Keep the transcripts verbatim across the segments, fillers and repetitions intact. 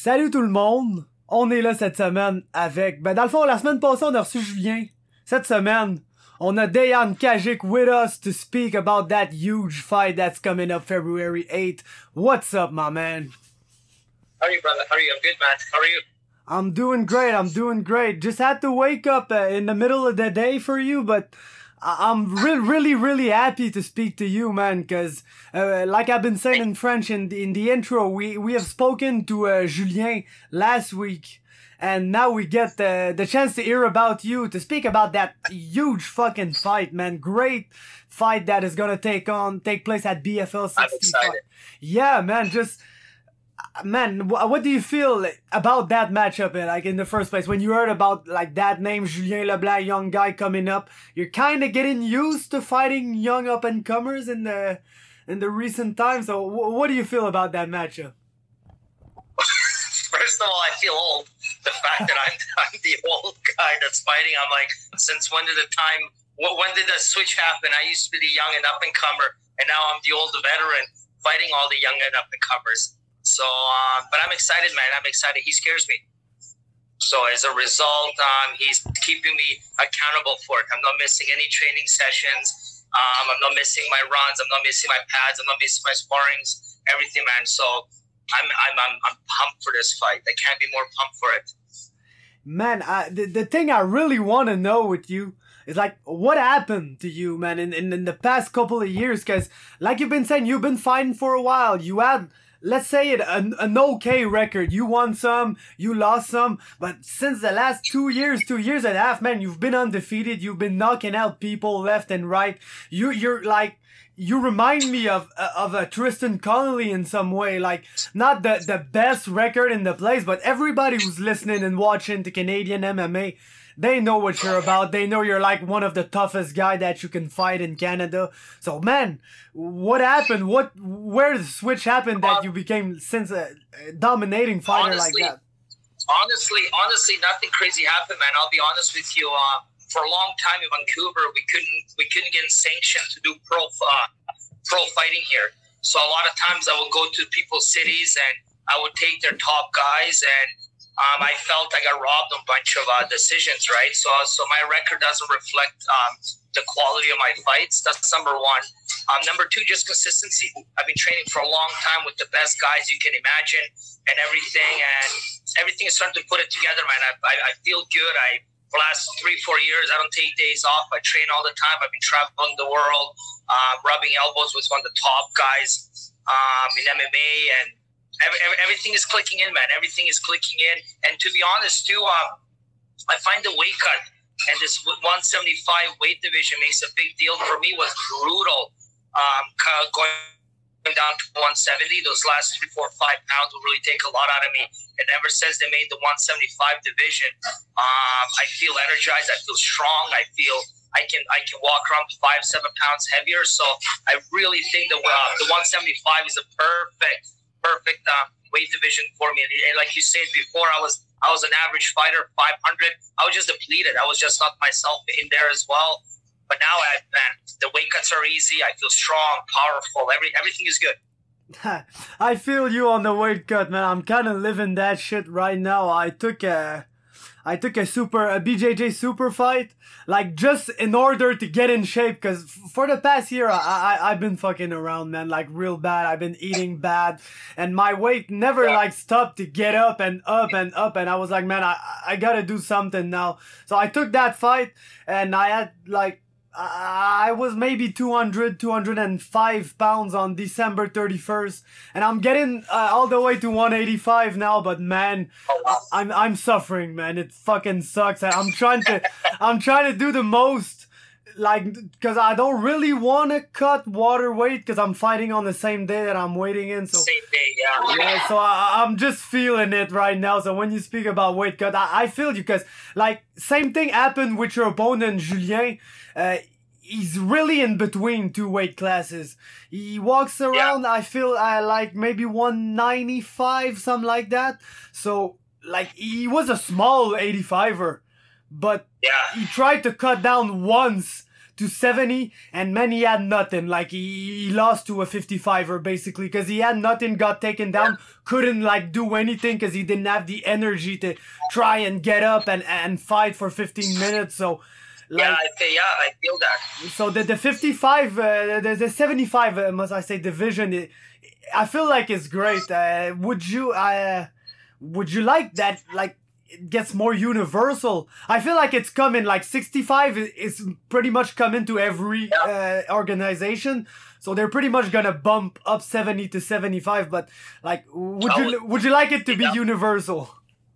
Salut tout le monde! On est là cette semaine avec... Ben dans le fond, la semaine passée, on a reçu Julien. Cette semaine, on a Dejan Kajic with us to speak about that huge fight that's coming up February eighth. What's up, my man? How are you, brother? How are you? I'm good, man. How are you? I'm doing great, I'm doing great. Just had to wake up uh, in the middle of the day for you, but... I'm really, really, really happy to speak to you, man, because, uh, like I've been saying in French in the, in the intro, we, we have spoken to uh, Julien last week, and now we get the, the chance to hear about you, to speak about that huge fucking fight, man. Great fight that is gonna take on, take place at B F L sixty-five. I'm excited. Yeah, man, just... Man, what do you feel about that matchup, like in the first place? When you heard about like that name, Julien Leblanc, young guy coming up, you're kind of getting used to fighting young up and comers in the in the recent times. So, w- what do you feel about that matchup? First of all, I feel old. The fact that I'm, I'm the old guy that's fighting, I'm like, since when did the time? When did the switch happen? I used to be the young and up and comer, and now I'm the old veteran fighting all the young and up and comers. So, um, but I'm excited, man. I'm excited. He scares me. So as a result, um, he's keeping me accountable for it. I'm not missing any training sessions. Um, I'm not missing my runs. I'm not missing my pads. I'm not missing my sparrings. Everything, man. So I'm I'm I'm, I'm pumped for this fight. I can't be more pumped for it. Man, I, the the thing I really want to know with you is like, what happened to you, man, in, in, in the past couple of years? Because like you've been saying, you've been fighting for a while. You had... Let's say it, an, an okay record. You won some, you lost some, but since the last two years, two years and a half, man, you've been undefeated. You've been knocking out people left and right. You, you're like, you remind me of of a Tristan Connolly in some way. Like, not the the best record in the place, but everybody who's listening and watching to Canadian M M A, they know what you're about. They know you're like one of the toughest guy that you can fight in Canada. So, man, what happened? What, where the switch happened that you became since a dominating fighter honestly, like that? Honestly, honestly, nothing crazy happened, man. I'll be honest with you. Uh, for a long time in Vancouver, we couldn't we couldn't get sanctioned to do pro uh, pro fighting here. So a lot of times I would go to people's cities and I would take their top guys and. Um, I felt I got robbed of a bunch of uh, decisions, right? So, so my record doesn't reflect um, the quality of my fights. That's number one. Um, number two, just consistency. I've been training for a long time with the best guys you can imagine, and everything, and everything is starting to put it together, man. I, I, I feel good. I for the last three, four years, I don't take days off. I train all the time. I've been traveling the world, um, rubbing elbows with one of the top guys um, in M M A, and. Every, every, everything is clicking in, man. Everything is clicking in. And to be honest, too, um, I find the weight cut and this one seventy-five weight division makes a big deal. For me, was brutal um, going down to one seventy. Those last three, four, five pounds will really take a lot out of me. And ever since they made the one seventy-five division, um, I feel energized. I feel strong. I feel I can I can walk around five, seven pounds heavier. So I really think the uh, the one seventy-five is a perfect. perfect uh, weight division for me. And like you said before, I was I was an average fighter, five hundred. I was just depleted. I was just not myself in there as well. But now, I, man, the weight cuts are easy. I feel strong, powerful. Every everything is good. I feel you on the weight cut, man. I'm kind of living that shit right now. I took a, I took a super, a B J J super fight, like just in order to get in shape. Cause for the past year, I, I, I've been fucking around, man, like real bad. I've been eating bad and my weight never Yeah. like stopped to get up and up and up. And I was like, man, I, I gotta do something now. So I took that fight and I had like, I was maybe two hundred, two hundred five pounds on December thirty-first, and I'm getting uh, all the way to one eighty-five now. But man, Oh, wow. I'm I'm suffering, man. It fucking sucks. I'm trying to I'm trying to do the most, like, because I don't really want to cut water weight because I'm fighting on the same day that I'm waiting in. So Same day, yeah. yeah, so I, I'm just feeling it right now. So when you speak about weight cut, I, I feel you because, like, same thing happened with your opponent, Julien. Uh, he's really in between two weight classes. He walks around, yeah. I feel uh, like maybe one ninety-five, something like that. So, like, he was a small eighty-fiver, but Yeah. he tried to cut down once to seventy, and man, he had nothing. Like he, he lost to a fifty-fiver basically because he had nothing, got taken down, couldn't like do anything because he didn't have the energy to try and get up and, and fight for fifteen minutes. So like, yeah, I feel, yeah, I feel that. So the the fifty-five, uh, the the seventy-five, uh, must I say, division, it, I feel like it's great. Uh, would you uh, would you like that? Like it gets more universal. I feel like it's coming. Like sixty-five is, is pretty much coming to every uh, organization. So they're pretty much gonna bump up seventy to seventy-five. But like, would I you would, would you like it to be yeah. universal?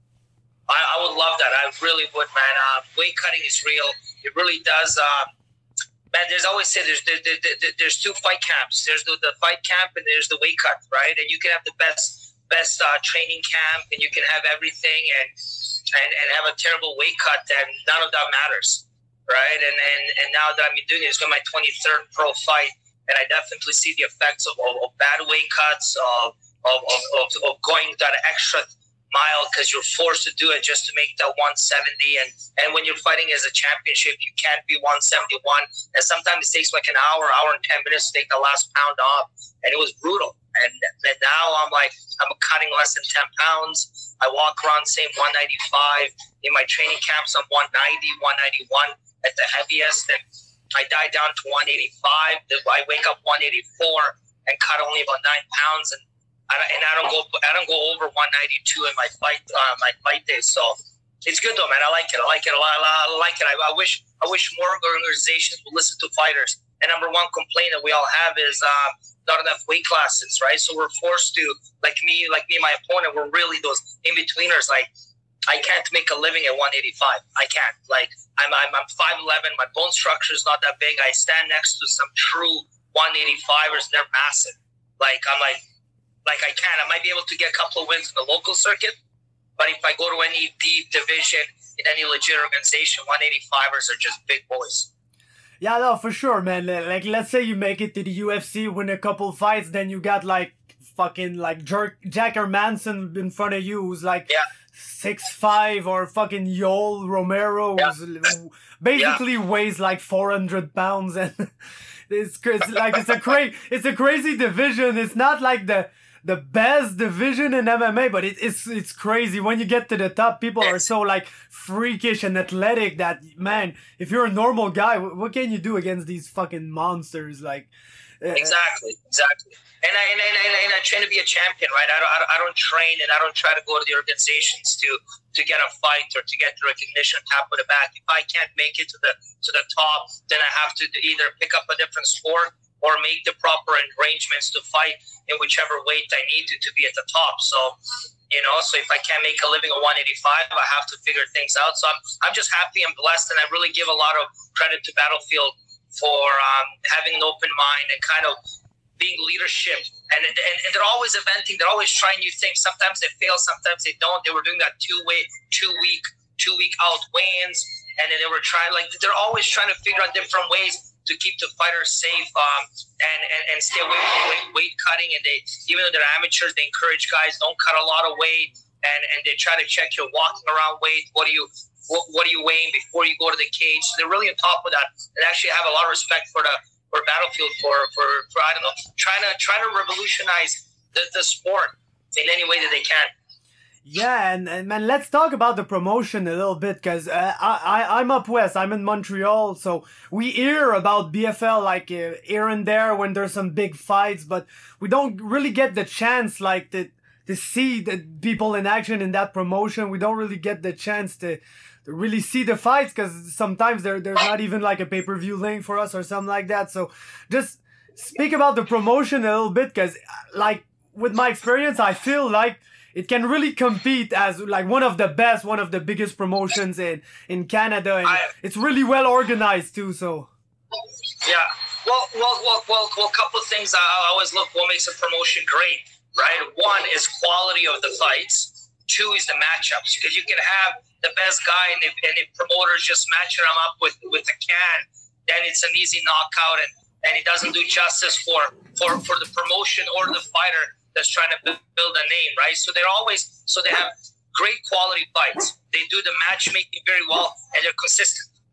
I, I would love that. I really would, man. Uh, weight cutting is real. It really does. Uh, man, there's always said there's there, there, there, there's two fight camps. There's the, the fight camp and there's the weight cut, right? And you can have the best best uh, training camp and you can have everything and, and and have a terrible weight cut and none of that matters, right? And and, and now that I'm doing it, it's going to my twenty-third pro fight, and I definitely see the effects of, of, of bad weight cuts, of of, of, of, of going that extra mile because you're forced to do it just to make that one seventy, and and when you're fighting as a championship you can't be one seventy-one, and sometimes it takes like an hour hour and ten minutes to take the last pound off, and it was brutal. And, and now I'm like I'm cutting less than ten pounds. I walk around same one ninety-five. In my training camps I'm one ninety, one ninety-one at the heaviest, and I die down to one eighty-five. I wake up one eighty-four and cut only about nine pounds, and I, and I don't go I don't go over one ninety-two in my fight uh, my fight days. So it's good though, man. I like it. I like it a lot. I like it. I, I wish I wish more organizations would listen to fighters. And number one complaint that we all have is uh, not enough weight classes, right? So we're forced to, like me, like me and my opponent, we're really those in betweeners. Like I can't make a living at one eighty-five. I can't. Like I'm I'm, I'm five eleven. My bone structure is not that big. I stand next to some true one eighty-fivers. They're massive. Like I'm like. Like I can, I might be able to get a couple of wins in the local circuit, but if I go to any deep division in any legit organization, one eighty-fivers are just big boys. Yeah, no, for sure, man. Like, let's say you make it to the U F C, win a couple fights, then you got like fucking like Jerk, Jack Hermanson in front of you, who's like yeah. six five, or fucking Yoel Romero, yeah. who's basically yeah. weighs like four hundred pounds, and it's, it's like it's a crazy, it's a crazy division. It's not like the the best division in M M A, but it, it's it's crazy when you get to the top. People are so like freakish and athletic that, man, if you're a normal guy, what can you do against these fucking monsters? Like uh, exactly, exactly. And I and, and, and, and I train to be a champion, right? I don't, I don't I don't train and I don't try to go to the organizations to to get a fight or to get the recognition, tap on the back. If I can't make it to the to the top, then I have to either pick up a different sport or make the proper arrangements to fight in whichever weight I need to to be at the top. So, you know, so if I can't make a living at one eighty-five, I have to figure things out. So I'm, I'm just happy and blessed, and I really give a lot of credit to Battlefield for um, having an open mind and kind of being leadership. And, and and they're always eventing. They're always trying new things. Sometimes they fail, sometimes they don't. They were doing that two-way, two-week, two-week out weigh-ins, and then they were trying, like, they're always trying to figure out different ways to keep the fighters safe um, and, and, and stay away from weight, weight cutting. And they, even though they're amateurs, they encourage guys, don't cut a lot of weight. And, and they try to check your walking around weight. What are you what, what are you weighing before you go to the cage? So they're really on top of that. And actually have a lot of respect for the for Battlefield for, for, for I don't know, trying to trying to revolutionize the, the sport in any way that they can. Yeah, and, and man, let's talk about the promotion a little bit, because uh, I, I, I'm up west, I'm in Montreal, so we hear about B F L like uh, here and there when there's some big fights, but we don't really get the chance like to, to see the people in action in that promotion. We don't really get the chance to, to really see the fights, because sometimes there there's not even like a pay-per-view link for us or something like that. So just speak about the promotion a little bit, because like with my experience, I feel like it can really compete as like one of the best, one of the biggest promotions in, in Canada, and I, it's really well organized too. So, yeah, well, well, well, well, well. A couple of things I always look what makes a promotion great, right? One is quality of the fights. Two is the matchups, because you can have the best guy, and if, and if promoters just matching him up with with the can, then it's an easy knockout, and and it doesn't do justice for for for the promotion or the fighter that's trying to build a name, right? So they're always, so they have great quality fights. They do the matchmaking very well, and they're consistent.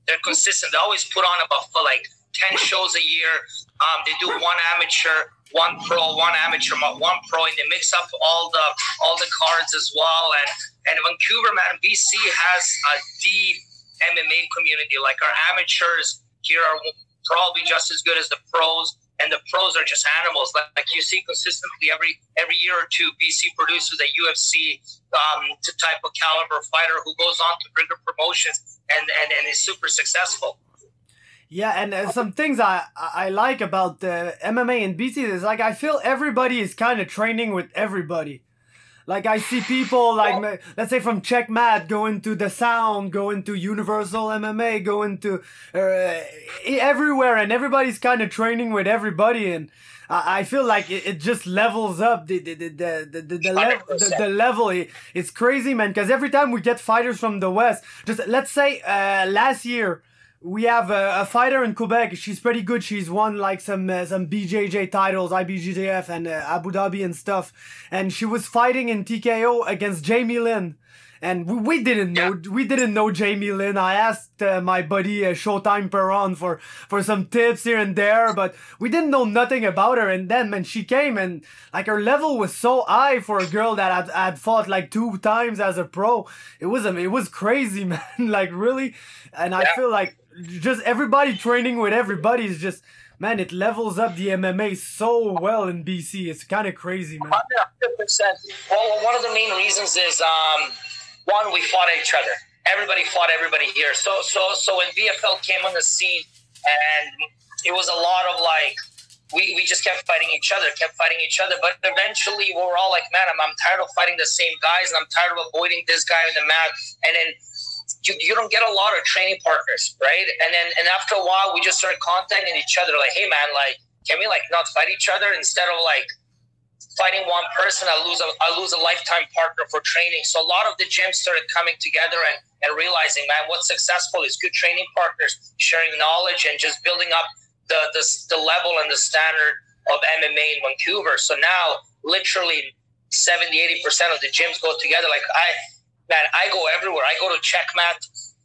They're consistent. They always put on about for like ten shows a year. Um, they do one amateur, one pro, one amateur, one pro, and they mix up all the all the cards as well. And and Vancouver, man, B C has a deep M M A community. Like our amateurs here are probably just as good as the pros. And the pros are just animals. Like, like you see consistently every every year or two, B C produces a U F C um, type of caliber fighter who goes on to bigger promotions and, and, and is super successful. Yeah, and uh, some things I I like about the M M A in B C is like I feel everybody is kind of training with everybody. Like I see people like, let's say from Checkmat going to the Sound, going to Universal M M A, going to uh, everywhere, and everybody's kind of training with everybody, and I feel like it, it just levels up the the the the the, the, le- the, the level. It, it's crazy, man. Because every time we get fighters from the West, just let's say uh, last year. We have a, a fighter in Quebec. She's pretty good. She's won like some uh, some B J J titles, I B J J F and uh, Abu Dhabi and stuff. And she was fighting in T K O against Jamie Lynn. And we, we didn't know we didn't know Jamie Lynn. I asked uh, my buddy uh, Showtime Perron for for some tips here and there, but we didn't know nothing about her. And then, man, she came and like her level was so high for a girl that had, had fought like two times as a pro. It was it was crazy, man. Like really, and I yeah. feel like just everybody training with everybody is just. Man, it levels up the M M A so well in B C. It's kind of crazy, man. one hundred percent. Well, one of the main reasons is, um, one, we fought each other. Everybody fought everybody here. So, so, so when B F L came on the scene, and it was a lot of like, we, we just kept fighting each other, kept fighting each other. But eventually, we were all like, man, I'm, I'm tired of fighting the same guys, and I'm tired of avoiding this guy in the mat. And then You, you don't get a lot of training partners, right? And then and after a while, we just started contacting each other, like, hey man, like, can we like not fight each other instead of like fighting one person? I lose a I lose a lifetime partner for training. So a lot of the gyms started coming together and, and realizing, man, what's successful is good training partners, sharing knowledge, and just building up the the, the level and the standard of M M A in Vancouver. So now, literally, seventy, eighty percent of the gyms go together. Like I. Man, I go everywhere. I go to Checkmat.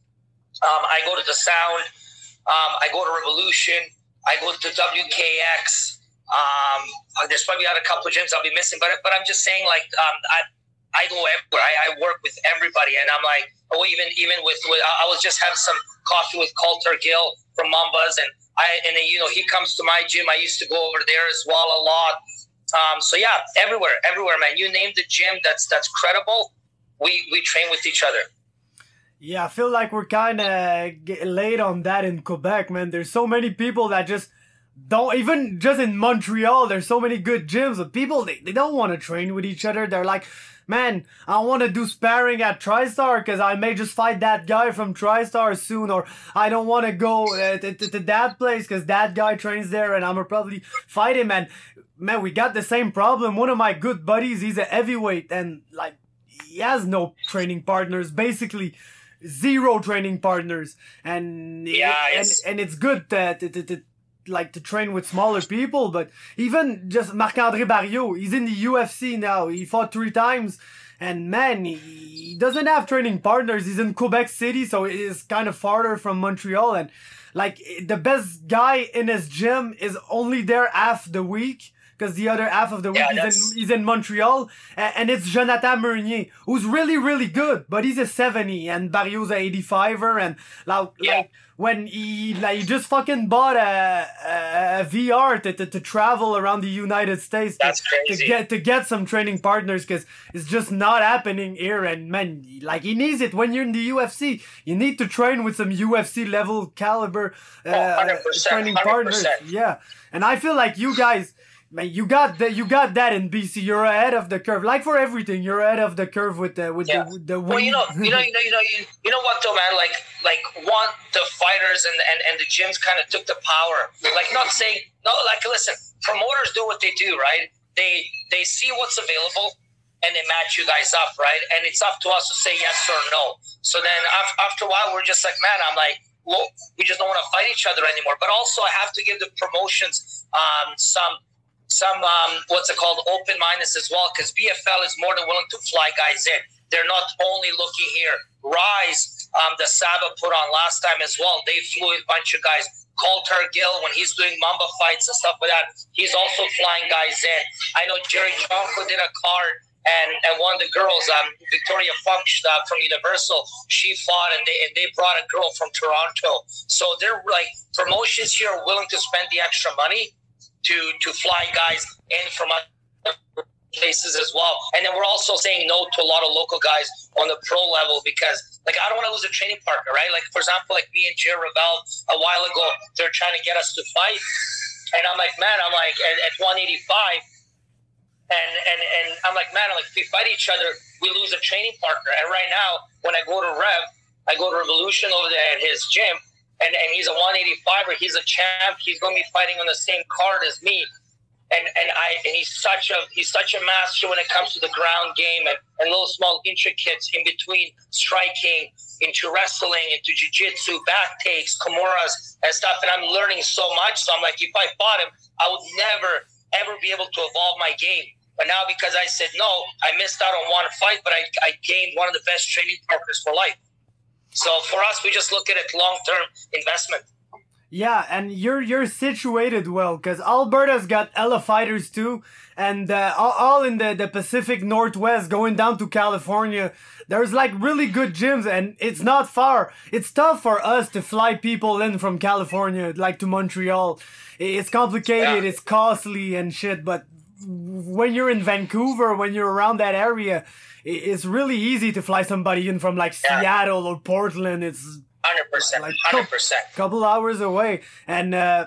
Um, I go to the Sound. Um, I go to Revolution. I go to W K X. Um, there's probably not a couple of gyms I'll be missing, but but I'm just saying, like, um, I I go everywhere. I, I work with everybody, and I'm like, oh, even even with, with I was just having some coffee with Coulter Gill from Mambas, and I and then, you know, he comes to my gym. I used to go over there as well a lot. Um, so yeah, everywhere, everywhere, man. You name the gym that's that's credible. We, we train with each other. Yeah, I feel like we're kind of late on that in Quebec, man. There's so many people that just don't, even just in Montreal, there's so many good gyms, but people, they, they don't want to train with each other. They're like, man, I want to do sparring at TriStar because I may just fight that guy from TriStar soon, or I don't want to go uh, to, to, to that place because that guy trains there and I'm gonna probably fight him. And man, we got the same problem. One of my good buddies, he's a heavyweight, and like, he has no training partners, basically zero training partners, and yeah, it, and, and it's good to, to, to, to like to train with smaller people. But even just Marc-André Barriault, he's in the U F C now. He fought three times, and man, he, he doesn't have training partners. He's in Quebec City, so it is kind of farther from Montreal, and like the best guy in his gym is only there half the week. Because the other half of the week yeah, he's, in, he's in Montreal, and, and it's Jonathan Meunier, who's really, really good, but he's a seventy, and Barriault's a eighty-fiver, and like, yeah. like when he like he just fucking bought a, a, a V R to, to, to travel around the United States That's to, crazy. to get to get some training partners, because it's just not happening here. And man, like he needs it. When you're in the U F C, you need to train with some U F C level caliber uh, oh, one hundred percent, training one hundred percent. partners. Yeah, and I feel like you guys. Man, you got that. You got that in B C. You're ahead of the curve. Like for everything, you're ahead of the curve with the with yeah. the with the. Well, you know, you know, you know, you know, you, you know what though, man. Like, like one, the fighters and and, and the gyms kind of took the power. Like, not saying no. Like, listen, promoters do what they do, right? They they see what's available and they match you guys up, right? And it's up to us to say yes or no. So then after a while, we're just like, man, I'm like, well, we just don't want to fight each other anymore. But also, I have to give the promotions um, some. Some, um, what's it called, open mindedness as well, because B F L is more than willing to fly guys in. They're not only looking here. Rise um, the Saba put on last time as well. They flew a bunch of guys. Coulter Gill, when he's doing Mamba fights and stuff like that, he's also flying guys in. I know Jerry Jonko did a card, and, and one of the girls, um, Victoria Funk uh, from Universal, she fought, and they and they brought a girl from Toronto. So they're like, promotions here are willing to spend the extra money to to fly guys in from other places as well. And then we're also saying no to a lot of local guys on the pro level because, like, I don't want to lose a training partner, right? Like, for example, like me and Jer Ravel a while ago, they're trying to get us to fight. And I'm like, man, I'm like, at, at one eighty-five, and, and, and I'm like, man, I'm like, if we fight each other, we lose a training partner. And right now, when I go to Rev, I go to Revolution over there at his gym, and, and he's a one eighty-five-er, he's a champ, he's going to be fighting on the same card as me. And and I and he's such a he's such a master when it comes to the ground game and, and little small intricates in between striking, into wrestling, into jiu-jitsu, back takes, kimuras and stuff. And I'm learning so much. So I'm like, if I fought him, I would never, ever be able to evolve my game. But now because I said no, I missed out on one fight, but I, I gained one of the best training partners for life. So for us, we just look at it long-term investment. Yeah, and you're you're situated well because Alberta's got hella fighters too, and uh, all, all in the, the Pacific Northwest, going down to California. There's like really good gyms, and it's not far. It's tough for us to fly people in from California, like to Montreal. It's complicated, yeah. It's costly and shit. But when you're in Vancouver, when you're around that area, it's really easy to fly somebody in from like yeah. Seattle or Portland. It's one hundred percent, like one hundred percent. Couple hours away. And uh,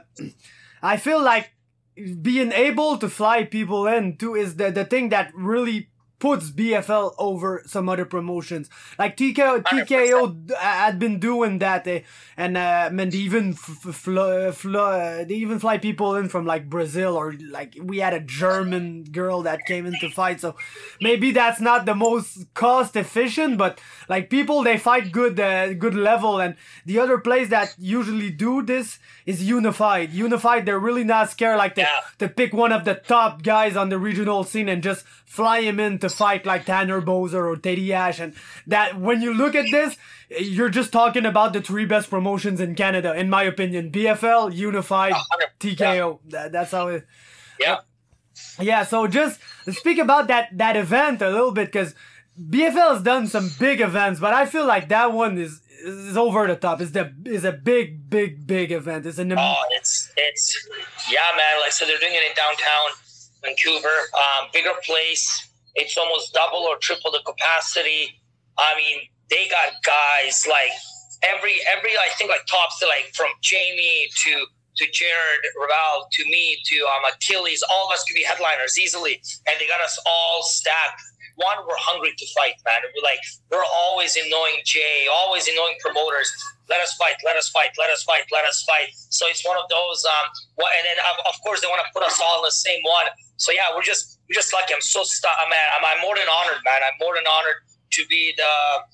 I feel like being able to fly people in too is the, the thing that really puts B F L over some other promotions. Like T K O, T K O had been doing that, eh, and uh, man, they even f- f- fl- fl- uh, they even fly people in from like Brazil, or like we had a German girl that came in to fight. So maybe that's not the most cost efficient, but like people, they fight good, uh, good level. And the other place that usually do this is Unified. Unified, they're really not scared like to, yeah. to pick one of the top guys on the regional scene and just fly him in to fight like Tanner Bozer or Teddy Ash. And that, when you look at this, you're just talking about the three best promotions in Canada, in my opinion. B F L, Unified, T K O. Yeah. That, that's how it... Yeah. Yeah, so just speak about that, that event a little bit, because B F L has done some big events, but I feel like that one is is over the top. It's the is a big, big, big event. It's an oh, it's it's yeah, man. Like, so they're doing it in downtown Vancouver, um, bigger place. It's almost double or triple the capacity. I mean, they got guys like every every I think like tops to like from Jamie to to Jared Raval to me to um, Achilles. All of us could be headliners easily, and they got us all stacked. One, we're hungry to fight, man. We're like, we're always annoying Jay, always annoying promoters. Let us fight, let us fight, let us fight, let us fight. So it's one of those. Um, well, and then of course they want to put us all in the same one. So yeah, we're just, we're just lucky. I'm so stuck, man. I'm, I'm more than honored, man. I'm more than honored to be the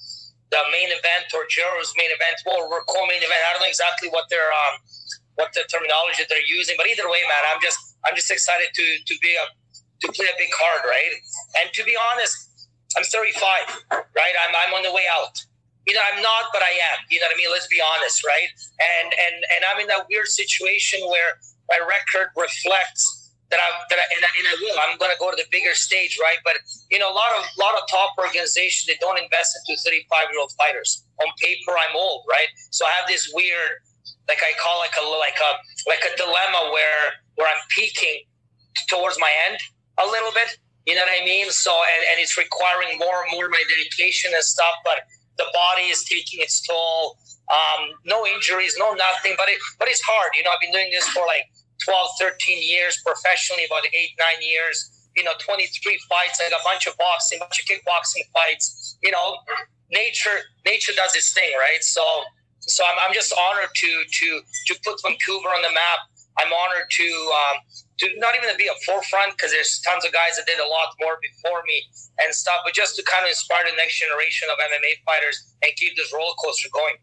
the main event or Jero's main event, or we're co-main event. I don't know exactly what their um what the terminology they're using, but either way, man, I'm just, I'm just excited to to be a. to play a big card, right? And to be honest, I'm thirty-five, right? I'm I'm on the way out. You know, I'm not, but I am. You know what I mean? Let's be honest, right? And and and I'm in that weird situation where my record reflects that I'm that I, and, I, and I will. I'm going to go to the bigger stage, right? But you know, a lot of lot of top organizations, they don't invest into thirty-five-year-old fighters. On paper, I'm old, right? So I have this weird, like I call like a like a like a dilemma where where I'm peaking towards my end a little bit, you know what I mean? So, and, and it's requiring more and more of my dedication and stuff, but the body is taking its toll. Um, no injuries, no nothing, but it, but it's hard. You know, I've been doing this for like twelve, thirteen years professionally, about eight, nine years, you know, twenty-three fights, like a bunch of boxing, a bunch of kickboxing fights, you know, nature, nature does its thing, right? So, so I'm, I'm just honored to, to, to put Vancouver on the map. I'm honored to, um, to not even to be a forefront, because there's tons of guys that did a lot more before me and stuff, but just to kind of inspire the next generation of M M A fighters and keep this roller coaster going.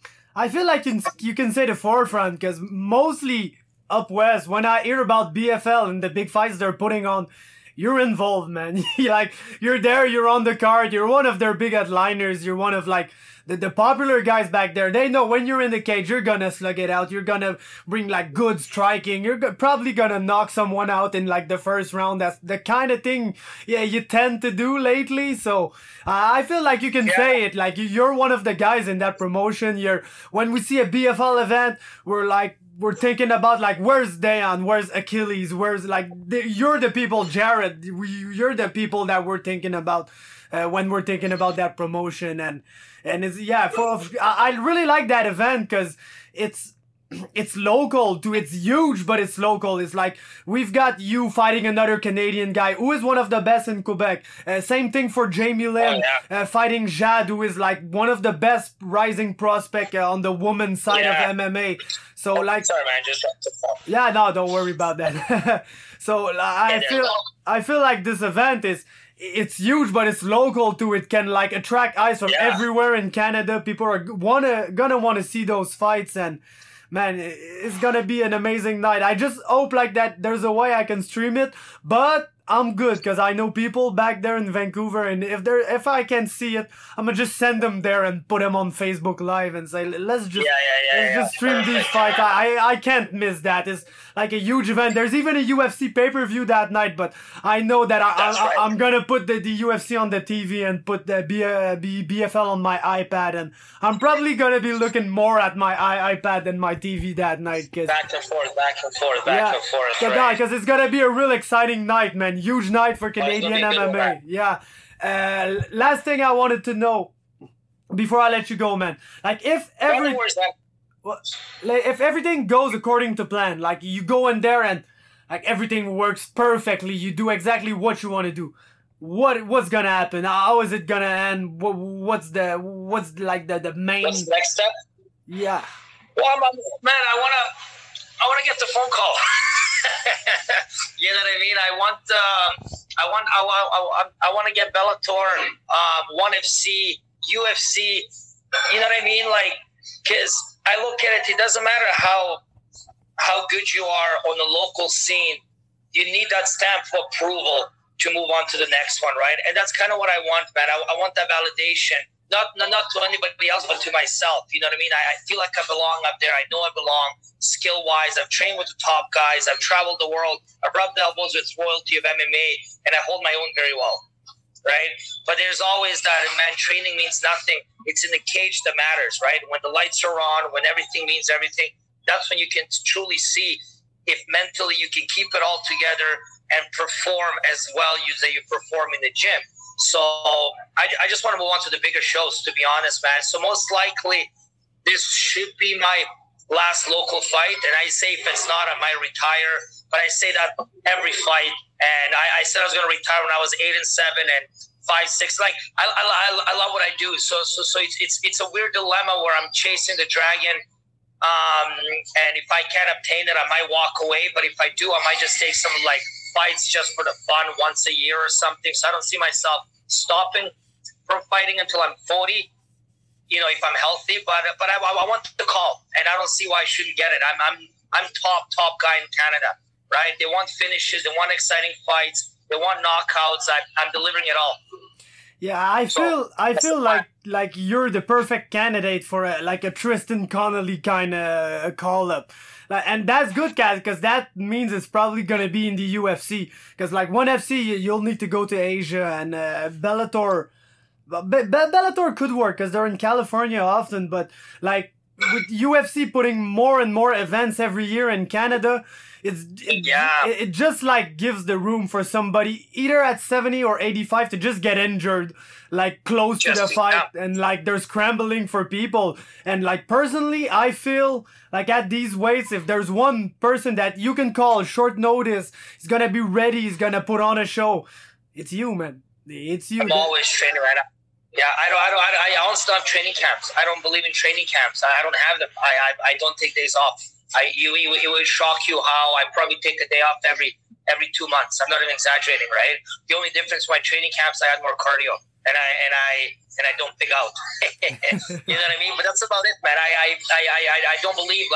I feel like you can say the forefront, because mostly up west, when I hear about B F L and the big fights they're putting on, you're involved, man. Like, you're there, you're on the card, you're one of their big headliners, you're one of, like, the, the popular guys back there. They know when you're in the cage, you're gonna slug it out, you're gonna bring, like, good striking, you're go- probably gonna knock someone out in, like, the first round. That's the kind of thing, yeah, you tend to do lately, so uh, I feel like you can yeah. say it, like, you're one of the guys in that promotion. You're, when we see a B F L event, we're like, we're thinking about, like, where's Dayan, where's Achilles, where's, like, the, you're the people, Jared, we, you're the people that we're thinking about uh, when we're thinking about that promotion. And and it's, yeah, for, I, I really like that event because it's it's local too. It's huge, but it's local. It's like, we've got you fighting another Canadian guy who is one of the best in Quebec. Uh, same thing for Jamie Lynn, oh, yeah. uh, fighting Jad, who is like one of the best rising prospect uh, on the women's side yeah. of M M A. So like, sorry man, just dropped the phone. Yeah, no, don't worry about that. So uh, I yeah, feel I feel like this event is, it's huge, but it's local too. It can like attract eyes from yeah. everywhere in Canada. People are wanna gonna want to see those fights, and man, it's gonna be an amazing night. I just hope like that there's a way I can stream it, but I'm good because I know people back there in Vancouver, and if there, if I can see it, I'm gonna just send them there and put them on Facebook Live and say, let's just, yeah, yeah, yeah, let's yeah. just stream these fights. I, I can't miss that. It's like a huge event. There's even a U F C pay-per-view that night, but I know that I, I, right. I, I'm gonna put the, the U F C on the T V and put the B, uh, B, BFL on my iPad, and I'm probably gonna be looking more at my i iPad than my T V that night. Cause, back and forth, back and forth, back yeah, and forth. Because right. it's gonna be a real exciting night, man. Huge night for Canadian M M A. Yeah. Uh, last thing I wanted to know before I let you go, man. Like, if every, well, like, if everything goes according to plan, like you go in there and like everything works perfectly, you do exactly what you want to do. What what's gonna happen? How is it gonna end? What, what's the what's like the the main? What's the next step? Yeah. Well, I'm, man, I wanna I wanna get the phone call. You know what I mean? I want uh, I want I want I, I want to get Bellator, um, ONE F C, U F C. You know what I mean? Like, because I look at it, it doesn't matter how how good you are on the local scene. You need that stamp of approval to move on to the next one, right? And that's kind of what I want, man. I, I want that validation, not, not not to anybody else, but to myself. You know what I mean? I, I feel like I belong up there. I know I belong skill-wise. I've trained with the top guys. I've traveled the world. I've rubbed elbows with royalty of M M A, and I hold my own very well, right? But there's always that, man, training means nothing. It's in the cage that matters, right? When the lights are on, when everything means everything, that's when you can truly see if mentally you can keep it all together and perform as well as you perform in the gym. So I, I just want to move on to the bigger shows, to be honest, man. So most likely this should be my last local fight. And I say if it's not, I might retire. But I say that every fight. And I, I said I was going to retire when I was eight and seven and five, six. Like, I, I, I love what I do. So so so it's, it's, it's a weird dilemma where I'm chasing the dragon. Um, and if I can't obtain it, I might walk away. But if I do, I might just take some, like, fights just for the fun once a year or something. So I don't see myself stopping from fighting until I'm forty, you know, if I'm healthy. But but I, I want the call, and I don't see why I shouldn't get it. I'm I'm I'm top top guy in Canada, right? They want finishes, they want exciting fights, they want knockouts. I, I'm delivering it all. Yeah, I feel so, I feel like like you're the perfect candidate for a, like a Tristan Connolly kind of call up. Like, and that's good, guys, because that means it's probably gonna be in the U F C. Because like ONE F C, you'll need to go to Asia, and uh, Bellator, Be- Be- Bellator could work because they're in California often. But like with U F C putting more and more events every year in Canada, it's it, yeah. it, it just like gives the room for somebody either at seventy or eighty-five to just get injured, like close just to the fight, yeah. and like they're scrambling for people. And like personally, I feel like at these weights, if there's one person that you can call short notice, he's gonna be ready, he's gonna put on a show, it's you, man. It's you. I'm always training right now. Yeah, I don't, I don't, I don't stop training camps. I don't believe in training camps. I don't have them. I, I, I don't take days off. I, you, it, it would shock you how I probably take a day off every every two months. I'm not even exaggerating, right? The only difference with my training camps, I had more cardio, and I and I and I don't pig out. You know what I mean? But that's about it, man. I I, I, I, I don't believe like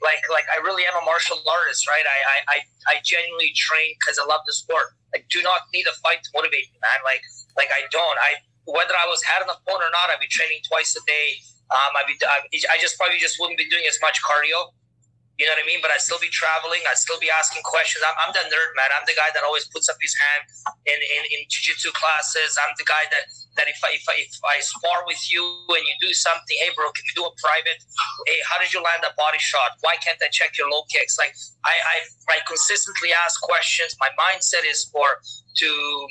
like like I really am a martial artist, right? I I I, I genuinely train because I love the sport. I do not need a fight to motivate me, man. Like like I don't. I whether I was had an opponent or not, I'd be training twice a day. Um, I'd be I just probably just wouldn't be doing as much cardio. You know what I mean? But I'd still be traveling. I'd still be asking questions. I'm, I'm the nerd, man. I'm the guy that always puts up his hand in, in, in jiu-jitsu classes. I'm the guy that, that if, I, if, I, if I spar with you and you do something, hey, bro, can we do a private? Hey, how did you land that body shot? Why can't I check your low kicks? Like, I, I, I consistently ask questions. My mindset is for to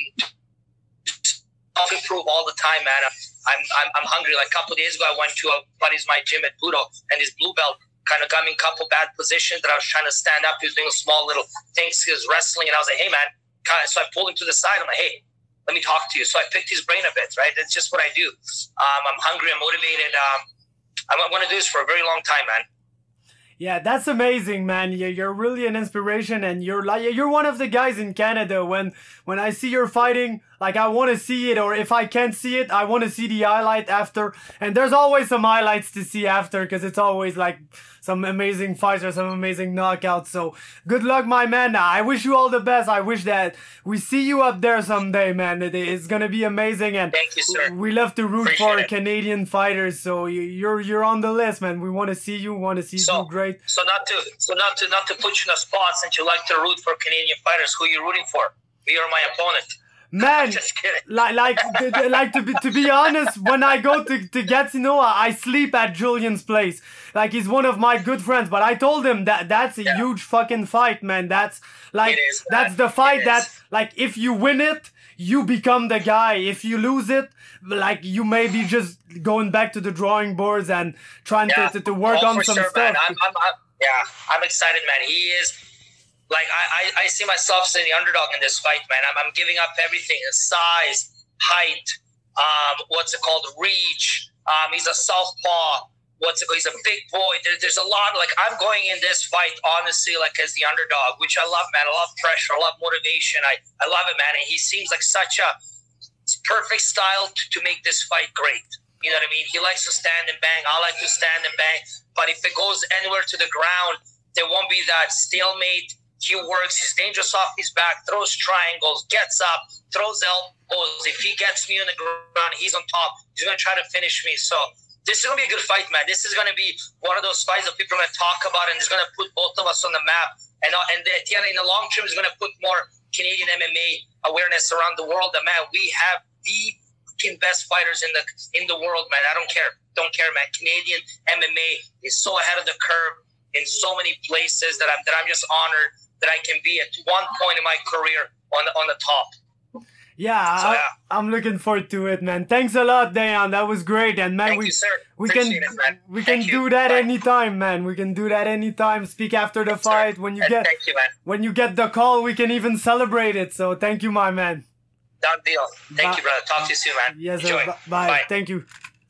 self-improve all the time, man. I'm, I'm, I'm hungry. Like a couple of days ago, I went to a buddy's my gym at Budo, and his blue belt kind of got me in a couple bad positions that I was trying to stand up. He was doing a small little things. He was wrestling, and I was like, hey, man. So I pulled him to the side. I'm like, hey, let me talk to you. So I picked his brain a bit, right? That's just what I do. Um, I'm hungry. I'm motivated. Um, I want to do this for a very long time, man. Yeah, that's amazing, man. You're really an inspiration, and you're like you're one of the guys in Canada. When when I see you're fighting, like I want to see it, or if I can't see it, I want to see the highlight after. And there's always some highlights to see after, because it's always like some amazing fights or some amazing knockouts. So good luck, my man. I wish you all the best. I wish that we see you up there someday, man. It's gonna be amazing, and thank you, sir. We love to root Appreciate for it. Canadian fighters. So you're you're on the list, man. We want to see you. Want to see so, you great. So not to so not to not to put you in a spot, since you like to root for Canadian fighters, who are you rooting for? Me or my opponent? Man, just kidding. like like like to be to be honest, when I go to to Gatineau, I sleep at Julian's place. Like, he's one of my good friends, but I told him that that's a yeah. huge fucking fight, man. That's like it is, that's the fight it that is. like if you win it, you become the guy. If you lose it, like you may be just going back to the drawing boards and trying yeah. to, to to work oh, on for some sure, stuff. Man. I'm, I'm, I'm, yeah, I'm excited, man. He is. Like, I, I, I see myself as the underdog in this fight, man. I'm, I'm giving up everything. His size, height, um, what's it called, reach. Um, he's a southpaw. What's it called? He's a big boy. There, there's a lot. Like, I'm going in this fight, honestly, like, as the underdog, which I love, man. I love pressure. I love motivation. I, I love it, man. And he seems like such a perfect style to, to make this fight great. You know what I mean? He likes to stand and bang. I like to stand and bang. But if it goes anywhere to the ground, there won't be that stalemate. He works, he's dangerous off his back, throws triangles, gets up, throws elbows. If he gets me on the ground, he's on top. He's going to try to finish me. So this is going to be a good fight, man. This is going to be one of those fights that people are going to talk about, and it's going to put both of us on the map. And, uh, and at the end, in the long term, it's going to put more Canadian M M A awareness around the world. That, man, we have the fucking best fighters in the in the world, man. I don't care. Don't care, man. Canadian M M A is so ahead of the curve in so many places that I'm that I'm just honored that I can be at one point in my career on the, on the top. Yeah, so, I, yeah, I'm looking forward to it, man. Thanks a lot, Dayan. That was great, and man, Thank we you, sir. we can Appreciate it, man. we Thank can you. do that Bye. anytime, man. We can do that anytime. Speak after the Yes, fight sir. when you And get thank you, man. when you get the call. We can even celebrate it. So thank you, my man. Done deal. Thank Bye. you, brother. Talk to you soon, man. Yes, sir. Enjoy. B- Bye. Bye. Thank you.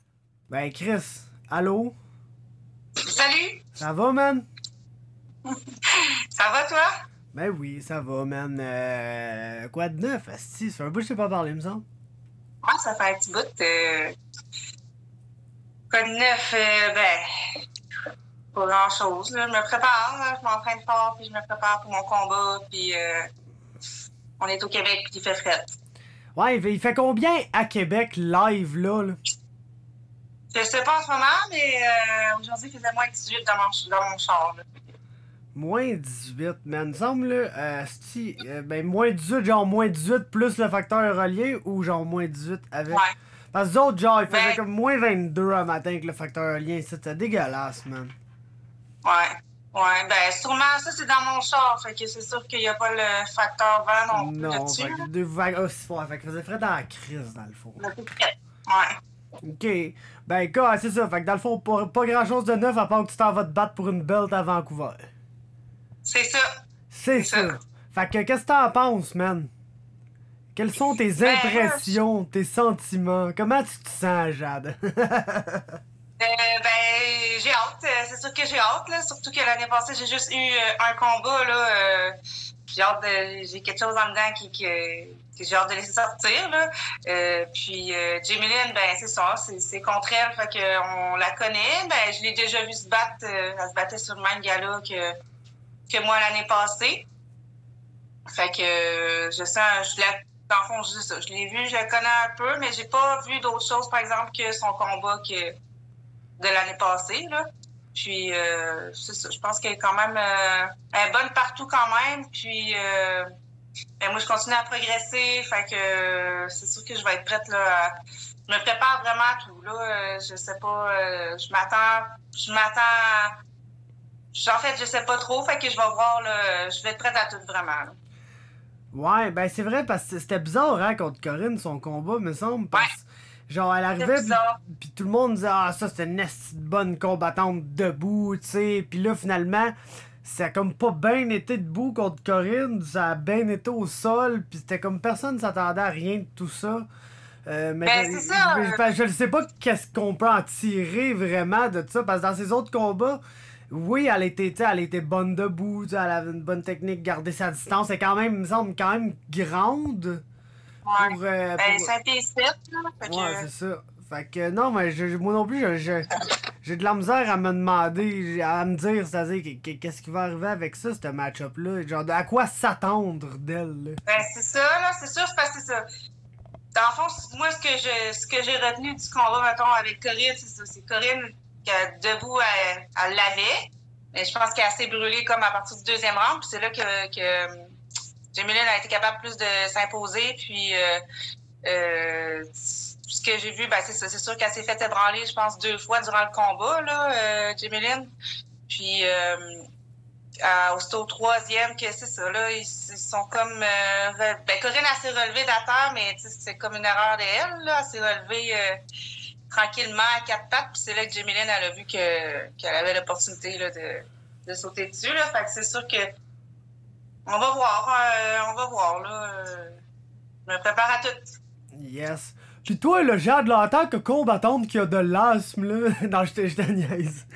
Ben Chris, allô? Salut! Ça va, man? Ça va, toi? Ben oui, ça va, man. Euh, quoi de neuf? Asti, ça fait un bout que je t'ai pas parlé, me semble. Ouais, ça fait un petit bout. Euh... Quoi de neuf? Euh, ben, pas grand-chose. Là. Je me prépare, là. Je m'entraîne fort, puis je me prépare pour mon combat, puis euh, on est au Québec, puis il fait fret. Ouais, il fait, il fait combien à Québec live, là? là? Je sais pas en ce moment, mais euh, aujourd'hui, il faisait moins dix-huit dans mon, dans mon char. Là. Moins dix-huit, man. Il me semble, là, euh, si, euh, ben, moins dix-huit, genre moins dix-huit plus le facteur relié, ou genre moins dix-huit avec. Ouais. Parce que d'autres, genre, ils faisaient Ben- comme moins vingt-deux un matin avec le facteur relié. C'était dégueulasse, man. Ouais. Ouais, ben sûrement, ça, c'est dans mon char. Fait que c'est sûr qu'il n'y a pas le facteur vent non plus Non, là-dessus. fait que deux vagues. Oh, c'est fort. Fait que faisait frais dans la crise, dans le fond. là. Ouais. Ok. Ben, quoi, c'est ça. Fait que dans le fond, pas, pas grand chose de neuf à part que tu t'en vas te battre pour une belt à Vancouver. C'est ça. C'est C'est ça. ça. Fait que, qu'est-ce que t'en penses, man? Quelles sont tes Ben, impressions, tes sentiments? Comment tu te sens, Jade? Euh, ben, j'ai hâte. Euh, C'est sûr que j'ai hâte, là. Surtout que l'année passée, j'ai juste eu euh, un combat, là. Euh, j'ai hâte de... J'ai quelque chose en dedans qui, qui, que j'ai hâte de laisser sortir, là. Euh, puis euh, Jamie Lynn, ben c'est ça, c'est, c'est contre elle, fait qu'on la connaît. Ben, je l'ai déjà vu se battre, euh, elle se battait sur le même gala que, que moi l'année passée. Fait que euh, je sens, je la, dans le fond, je, ça, je l'ai vu, je la connais un peu, mais j'ai pas vu d'autres choses, par exemple, que son combat que de l'année passée, là. Puis, euh, c'est ça, je pense qu'elle est quand même euh, elle est bonne partout quand même. Puis, euh, ben moi, je continue à progresser. Fait que euh, c'est sûr que je vais être prête, là. À, je me prépare vraiment à tout, là. Euh, je sais pas, euh, je m'attends, je m'attends, je, en fait, je sais pas trop. Fait que je vais voir, là, je vais être prête à tout, vraiment, là. Ouais, ben c'est vrai, parce que c'était bizarre, hein, contre Corinne, son combat, me semble. Parce... Ouais. Genre, elle arrivait, puis tout le monde disait « Ah, ça, c'était une esti de bonne combattante debout, tu sais. » Puis là, finalement, ça a comme pas bien été debout contre Corinne, ça a bien été au sol, puis c'était comme personne s'attendait à rien de tout ça. Euh, mais ben, je, c'est ça! Je, je, je sais pas qu'est-ce qu'on peut en tirer vraiment de ça, parce que dans ses autres combats, oui, elle était, elle était bonne debout, elle avait une bonne technique, garder sa distance, elle est quand même, il me semble, quand même grande. Ouais. Pour, euh, ben, pour... cinq pieds sept, là. Fait ouais, que... c'est ça. Fait que non, mais je, moi non plus, je, je, j'ai de la misère à me demander, à me dire, c'est-à-dire, qu'est-ce qui va arriver avec ça, ce match-up-là? Genre, à quoi s'attendre d'elle, là? Ben, c'est ça, là, c'est sûr, c'est parce que c'est ça. Dans le fond, moi, ce que je, ce que j'ai retenu du combat, mettons, avec Corinne, c'est ça. C'est Corinne qui, debout, elle, elle l'avait. Mais je pense qu'elle s'est brûlée comme à partir du deuxième round. Puis c'est là que, que Jamie Lynn a été capable plus de s'imposer. Puis, euh, euh, ce que j'ai vu, ben, c'est ça. C'est sûr qu'elle s'est fait ébranler, je pense, deux fois durant le combat, là, euh, Jamie Lynn. Puis, euh, à, au troisième, que c'est ça, là, ils, ils sont comme... Euh, re... ben, Corinne, elle s'est relevée de la terre, mais c'est comme une erreur d'elle, là. Elle s'est relevée euh, tranquillement à quatre pattes, puis c'est là que Jamie Lynn, elle a vu que, qu'elle avait l'opportunité, là, de, de sauter dessus, là. Fait que c'est sûr que... On va voir, euh, on va voir, là. Euh, je me prépare à tout. Yes. Pis toi, là, Jade, là, en tant que combattante qui a de l'asthme, là... Non, je te niaise.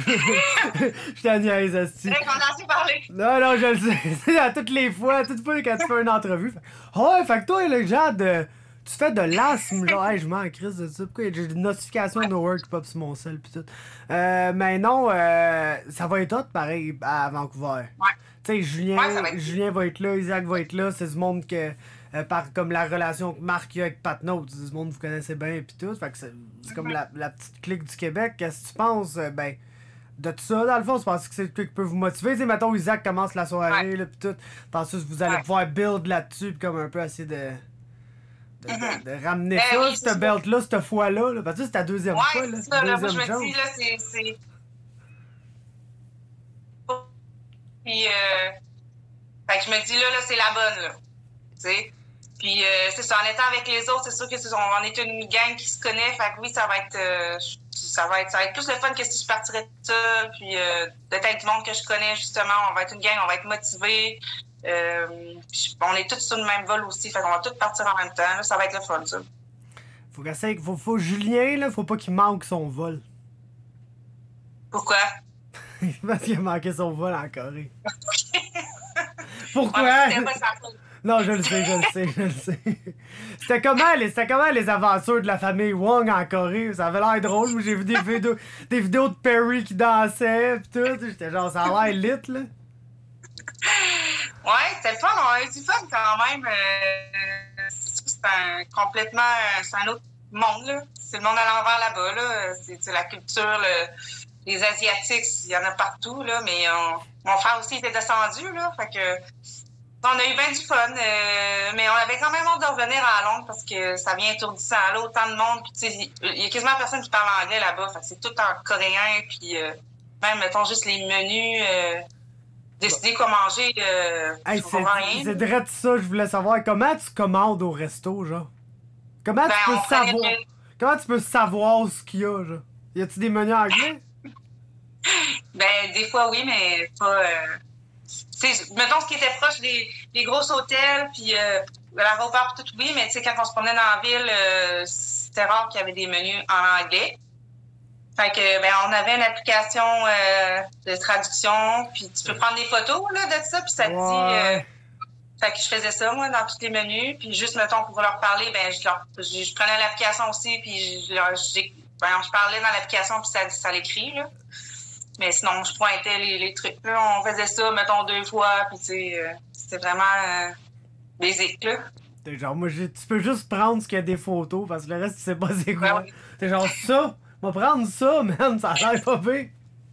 Je te niaise, asti. C'est vrai qu'on a assez parlé. Non, non, je le sais. À toutes les fois, toutes les fois quand tu fais une entrevue. Fait... Ouais, fait que toi, là, Jade, euh, tu fais de l'asthme, genre, hey, je m'en crise de ça. Pourquoi j'ai des notifications de work qui pop sur mon cell, pis tout. Euh, mais non, euh, ça va être hot, pareil, à Vancouver. Ouais. Tu sais, Julien, ouais, va être... Julien va être là, Isaac va être là, c'est du monde que... Euh, par comme la relation que Marc a avec Pat Note, c'est du monde que vous connaissez bien pis tout, fait que c'est, c'est comme la, la petite clique du Québec. Qu'est-ce que tu penses, euh, ben, de tout ça, dans le fond, tu penses que c'est le truc qui peut vous motiver? Tu sais, mettons, Isaac commence la soirée, ouais. là, pis tout, ensuite vous allez ouais. pouvoir build là-dessus, pis comme un peu essayer de... De, mm-hmm. de, de ramener ben, ça, oui, cette belt-là, cette fois-là, là, parce que c'est ta deuxième ouais, fois, là. C'est ça, là, moi, je me chance. dis, là, c'est... c'est... Puis, euh... fait que je me dis, là, là, c'est la bonne, là, tu sais. Puis, euh, c'est ça, en étant avec les autres, c'est sûr que c'est, on est une gang qui se connaît. Fait que oui, ça va être, euh, ça va être, ça va être plus le fun que si je partirais de ça. Puis, euh, d'être avec du monde que je connais, justement. On va être une gang, on va être motivés. Euh, puis, on est tous sur le même vol aussi. Fait qu'on va tous partir en même temps. Là, ça va être le fun, ça. Faut qu'essayer, faut, faut Julien, là, faut pas qu'il manque son vol. Pourquoi? Parce qu'il a manqué son vol en Corée. Pourquoi? Ouais, non, je le sais, je le sais, je le sais. C'était comment, les, c'était comment les aventures de la famille Wong en Corée? Ça avait l'air drôle. J'ai vu des vidéos, des vidéos de Perry qui dansait pis tout. J'étais genre, ça a l'air lit, là. Ouais, c'était le fun. On a eu du fun quand même. Euh, c'est, c'est un, complètement... C'est un autre monde, là. C'est le monde à l'envers là-bas, là. C'est, c'est la culture, le, les Asiatiques, il y en a partout, là. Mais on, mon frère aussi était descendu, là. Fait que... On a eu bien du fun, euh, mais on avait quand même hâte de revenir à Londres parce que ça vient étourdissant. Là, autant de monde, puis il y a quasiment personne qui parle anglais là-bas. Fait que c'est tout en coréen, puis euh, même, mettons, juste les menus, euh, décider quoi manger, euh, hey, je comprends rien. C'est direct ça, je voulais savoir. Comment tu commandes au resto, genre? Comment ben, tu peux savoir... Prenait... Comment tu peux savoir ce qu'il y a, genre? Y a-tu des menus anglais? ben, des fois, oui, mais pas... Euh... T'sais, mettons ce qui était proche des, des gros hôtels, puis euh, l'aéroport, tout, oui, mais tu sais, quand on se promenait dans la ville, euh, c'était rare qu'il y avait des menus en anglais. Fait que, ben, on avait une application euh, de traduction, puis tu peux prendre des photos, là, de ça, puis ça te ouais. dit, euh, Fait que je faisais ça, moi, dans tous les menus. Puis juste, mettons, pour leur parler, ben je, leur, je, je prenais l'application aussi, puis je, leur, je, ben, je parlais dans l'application, puis ça, ça l'écrit, là. Mais sinon, je pointais les, les trucs. Là, on faisait ça, mettons, deux fois, puis tu sais, euh, c'était vraiment euh, basic, là. T'es genre, moi, tu peux juste prendre ce qu'il y a des photos, parce que le reste, tu sais pas c'est quoi. Ouais, oui. T'es genre, ça, on va prendre ça, man, ça a l'air pas pire.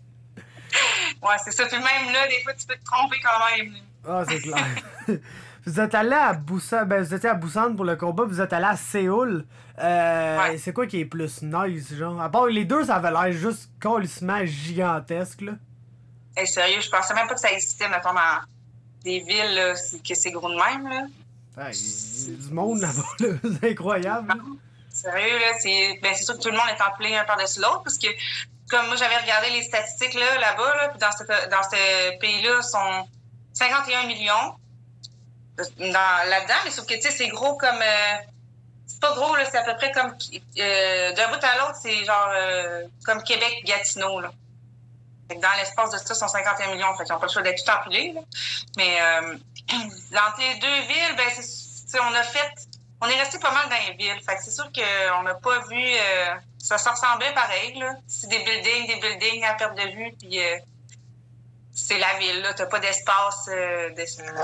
Ouais, c'est ça. Puis même là, des fois, tu peux te tromper quand même. Ah, c'est clair. Vous êtes allé à Busan, ben vous étiez à Busan pour le combat, vous êtes allé à Séoul. Euh, Ouais. C'est quoi qui est plus nice, genre? À part les deux, ça avait l'air juste colissement gigantesque, là. Hey, sérieux, je pensais même pas que ça existait, mettons, dans des villes, là, que c'est gros de même, là. Ouais, il y a du monde là-bas, là. C'est incroyable. Là. Sérieux, là, c'est ben, c'est sûr que tout le monde est empilé un par-dessus l'autre, parce que, comme moi, j'avais regardé les statistiques, là, là-bas, là, puis dans, cette, dans ce pays-là, sont cinquante et un millions dans, là-dedans, mais sauf que, tu sais, c'est gros comme... Euh, c'est pas gros, là, c'est à peu près comme... Euh, d'un bout à l'autre, c'est genre euh, comme Québec-Gatineau, là. Fait que dans l'espace de ça, sont cinquante et un millions, fait qu'ils n'ont pas le choix d'être tout empilés, là. Mais euh, entre les deux villes, ben, c'est, on a fait... On est resté pas mal dans les villes, fait que c'est sûr qu'on n'a pas vu... Euh, ça se ressemblait pareil, là. C'est des buildings, des buildings à perte de vue, puis euh, c'est la ville, là. T'as pas d'espace... Euh, vraiment...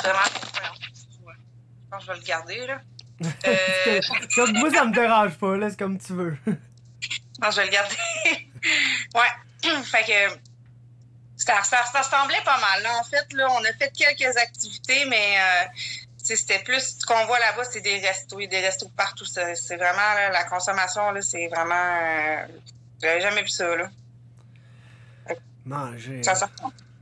Je pense que je vais le garder, là. Euh... Comme moi, ça me dérange pas, là, c'est comme tu veux. Non, je vais le garder. Ouais. Fait que ça, ça, ça ressemblait pas mal. Là, en fait, là, on a fait quelques activités, mais euh, c'était plus ce qu'on voit là-bas, c'est des restos, des restos partout. C'est, c'est vraiment là, la consommation, là, c'est vraiment. Euh, j'avais jamais vu ça, là. Manger. Ça sort.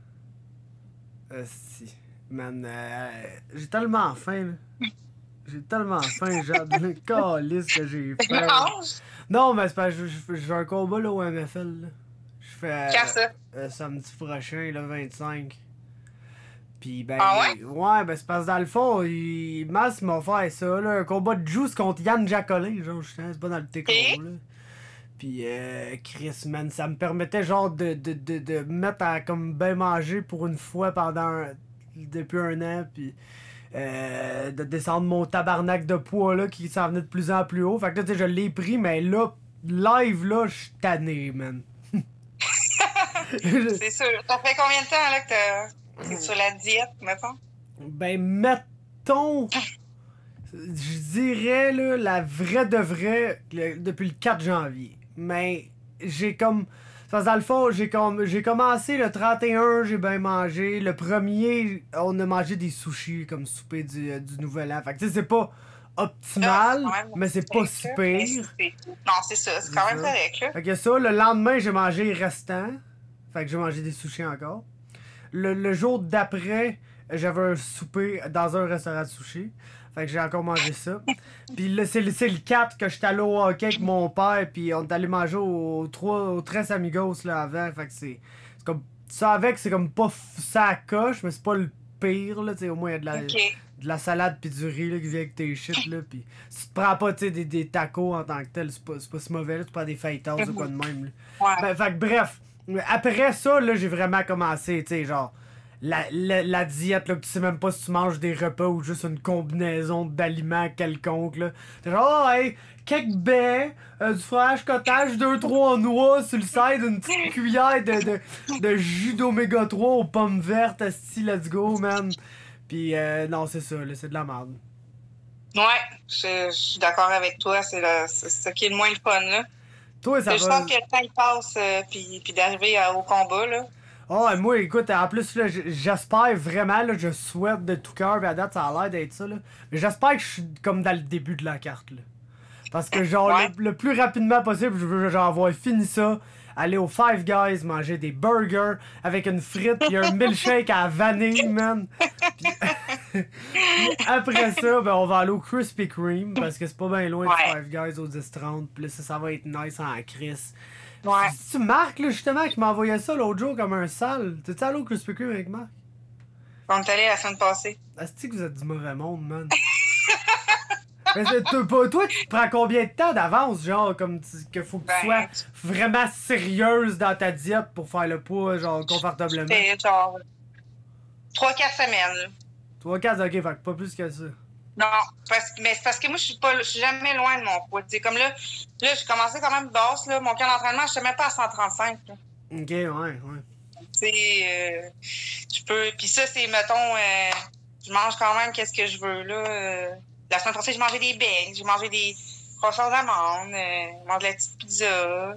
Euh, si. Man, euh, j'ai tellement faim, là. J'ai tellement faim, genre, de calice que j'ai faim. Non, mais c'est pas, je, je, je fais un combat, là, au M F L, là. Je fais... Quand ça? Euh, samedi prochain, le vingt-cinq. Pis ben... Ah ouais? Ouais, ben c'est parce que dans le fond, il... Mas m'a fait ça, là, un combat de Juice contre Yann Jacolin, genre, je sais, c'est pas dans le T K O, là. Pis euh, Chris, man, ça me permettait, genre, de, de, de, de me mettre à, comme, ben manger pour une fois pendant... Un... depuis un an, pis... Euh, de descendre mon tabarnak de poids là qui s'en venait de plus en plus haut. Fait que là, tu sais, je l'ai pris, mais là, live là, je suis tanné, man. C'est sûr. Ça fait combien de temps là que t'es sur la diète, mettons? Ben, mettons, je dirais là, la vraie de vraie le, depuis le quatre janvier. Mais j'ai comme. Parce que dans le fond, j'ai, com- j'ai commencé le trente et un, j'ai bien mangé. Le premier, on a mangé des sushis comme souper du, euh, du Nouvel An. Fait que tu sais, c'est pas optimal, Ah, mais c'est pas si pire. Non, c'est ça, c'est quand même correct, là. Fait que ça, le lendemain, j'ai mangé restant. Fait que j'ai mangé des sushis encore. Le, le jour d'après, j'avais un souper dans un restaurant de sushis. Fait que j'ai encore mangé ça. Puis là, c'est le, c'est le quatre que j'étais allé au hockey avec mon père. Puis on est allé manger au trois au Tres Amigos là avant. Fait que c'est, c'est comme. Ça avec, c'est comme pas f- ça à coche, mais c'est pas le pire là. T'sais, au moins, il y a de la, OK. de la salade puis du riz là, qui vient avec tes shit là. Puis si tu te prends pas t'sais, des, des tacos en tant que tel, c'est pas, c'est pas si mauvais là. Tu prends des fajitas ou quoi de même là. Ouais. Ben, fait que bref. Après ça, là, j'ai vraiment commencé, tu sais, genre. La, la, la diète, là, que tu sais même pas si tu manges des repas ou juste une combinaison d'aliments quelconque, là. T'es genre, oh, hey, quelques baies, euh, du fromage cottage, deux trois noix sur le side, une petite cuillère de, de, de jus d'oméga trois aux pommes vertes, asti, let's go, man. Pis, euh, non, c'est ça, là, c'est de la merde. Ouais, je, je suis d'accord avec toi, c'est, le, c'est ça qui est le moins le fun, là. Toi, ça Je va. sens que le temps il passe, euh, puis, puis d'arriver à, au combat, là. Oh, moi, écoute, en plus, là, j- j'espère vraiment, là, je souhaite de tout cœur, mais à date, ça a l'air d'être ça, là. Mais j'espère que je suis comme dans le début de la carte, là. Parce que, genre, Ouais. le, le plus rapidement possible, je veux, genre, avoir fini ça, aller au Five Guys, manger des burgers avec une frite pis un milkshake à la vanille, man. Puis, puis après ça, ben, on va aller au Krispy Kreme, parce que c'est pas bien loin Ouais. du Five Guys au dix trente, pis là, ça, ça va être nice en crise. Ouais. C'est-tu Marc, là, justement, qui m'a envoyé ça l'autre jour comme un sale? T'es-tu allé au Krispy Kreme avec Marc? On est allé la semaine passée. Est-ce que vous êtes du mauvais monde, man? Mais c'est- toi, pas- toi, tu te prends combien de temps d'avance, genre, comme tu- qu'il faut que tu sois Ben, vraiment sérieuse dans ta diète pour faire le poids, genre, confortablement? c'est genre trois quatre semaines, là. trois quatre, ok, fait que pas plus que ça. Non, parce, mais c'est parce que moi, je suis pas, je suis jamais loin de mon poids. T'sais, comme là, là j'ai commencé quand même basse. Là, mon camp d'entraînement, je suis même pas à cent trente-cinq. Là. Ok, ouais, ouais. Tu sais, euh, je peux. Puis ça, c'est, mettons, euh, je mange quand même qu'est-ce que je veux. Là. Euh, la semaine passée, j'ai mangé des beignes, j'ai mangé des croissants d'amandes, euh, j'ai mangé de la petite pizza.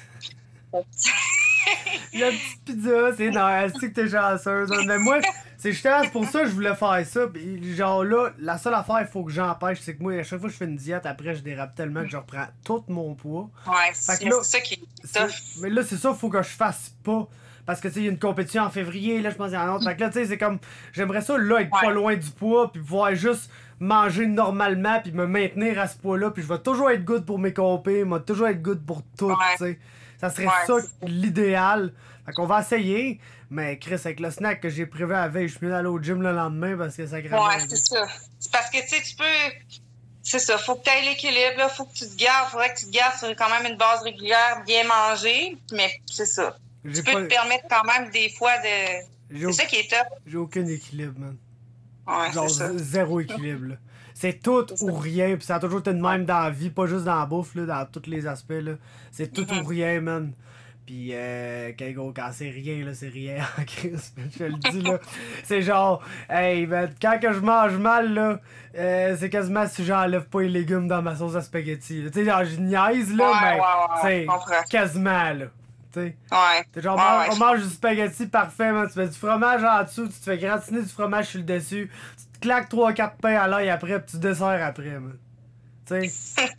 La petite pizza, c'est non, c'est que t'es chanceuse. Mais moi, c'est justement c'est pour ça que je voulais faire ça. Pis genre là, la seule affaire il faut que j'empêche, c'est que moi, à chaque fois que je fais une diète, après je dérape tellement que je reprends tout mon poids. Ouais, c'est là, ça qui est tough. Mais là, c'est ça, faut que je fasse pas. Parce que tu sais, il y a une compétition en février, là, je pense qu'il y en a un autre. Fait que là, tu sais, c'est comme. J'aimerais ça, là, être ouais. pas loin du poids, puis pouvoir juste manger normalement, puis me maintenir à ce poids-là. Puis je vais toujours être good pour mes compés, moi, toujours être good pour tout, ouais. tu sais. Ça serait ouais, ça l'idéal. Fait qu'on va essayer. Mais Chris, avec le snack que j'ai prévu à la veille, je suis mieux d'aller au gym le lendemain parce que ça crée. Ouais, c'est ça. C'est parce que tu sais, tu peux. C'est ça. Faut que tu aies l'équilibre, là. Faut que tu te gardes. Faudrait que tu te gardes sur quand même une base régulière, bien manger. Mais c'est ça. Tu peux pas... te permettre quand même des fois de. C'est au... ça qui est top. J'ai aucun équilibre, man. Ouais, genre c'est ça. Zéro équilibre, là. C'est tout c'est ou rien, pis ça a toujours été de même dans la vie, pas juste dans la bouffe, là, dans tous les aspects, là. C'est tout mm-hmm. ou rien, man. Pis euh, quand, quand c'est rien, là, c'est rien en crise, je te le dis, là. C'est genre, hey, ben, quand que je mange mal, là, euh, c'est quasiment si j'enlève pas les légumes dans ma sauce à spaghetti. Tu sais, genre, je niaise, là, ouais, mais ouais, ouais, c'est quasiment, là. T'sais. Ouais. T'sais, genre, ouais, on, ouais, on mange du spaghetti parfait, man. Tu mets du fromage en dessous, tu te fais gratiner du fromage sur le dessus, tu te claques trois quatre pains à l'œil après, pis tu desserres après, man. T'sais.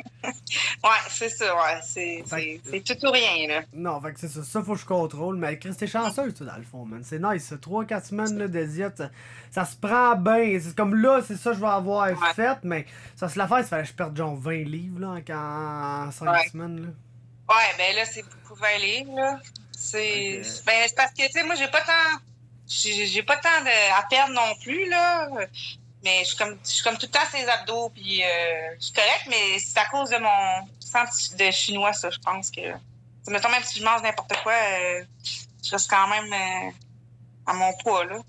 Ouais, c'est ça, ouais. C'est, c'est, c'est tout ou rien, là. Non, fait que c'est ça. Ça, faut que je contrôle. Mais Chris, t'es chanceux, ça, dans le fond, man. C'est nice, ça. trois quatre semaines là, de diète, ça, ça se prend bien. C'est comme là, c'est ça que je vais avoir ouais. fait, mais ça, c'est l'affaire, ça fallait que je perde genre vingt livres, là, en cinq ouais. semaines, là. Ouais, ben là, c'est beaucoup vingt livres, là. C'est. Okay. Ben, c'est parce que, tu sais, moi, j'ai pas tant. J'ai, j'ai pas tant de... à perdre non plus, là. Mais je suis comme, je suis comme tout le temps ces abdos, puis euh, je suis correcte, mais c'est à cause de mon sang de chinois, ça, je pense que. Mettons, même si je mange n'importe quoi, euh, je reste quand même euh, à mon poids, là.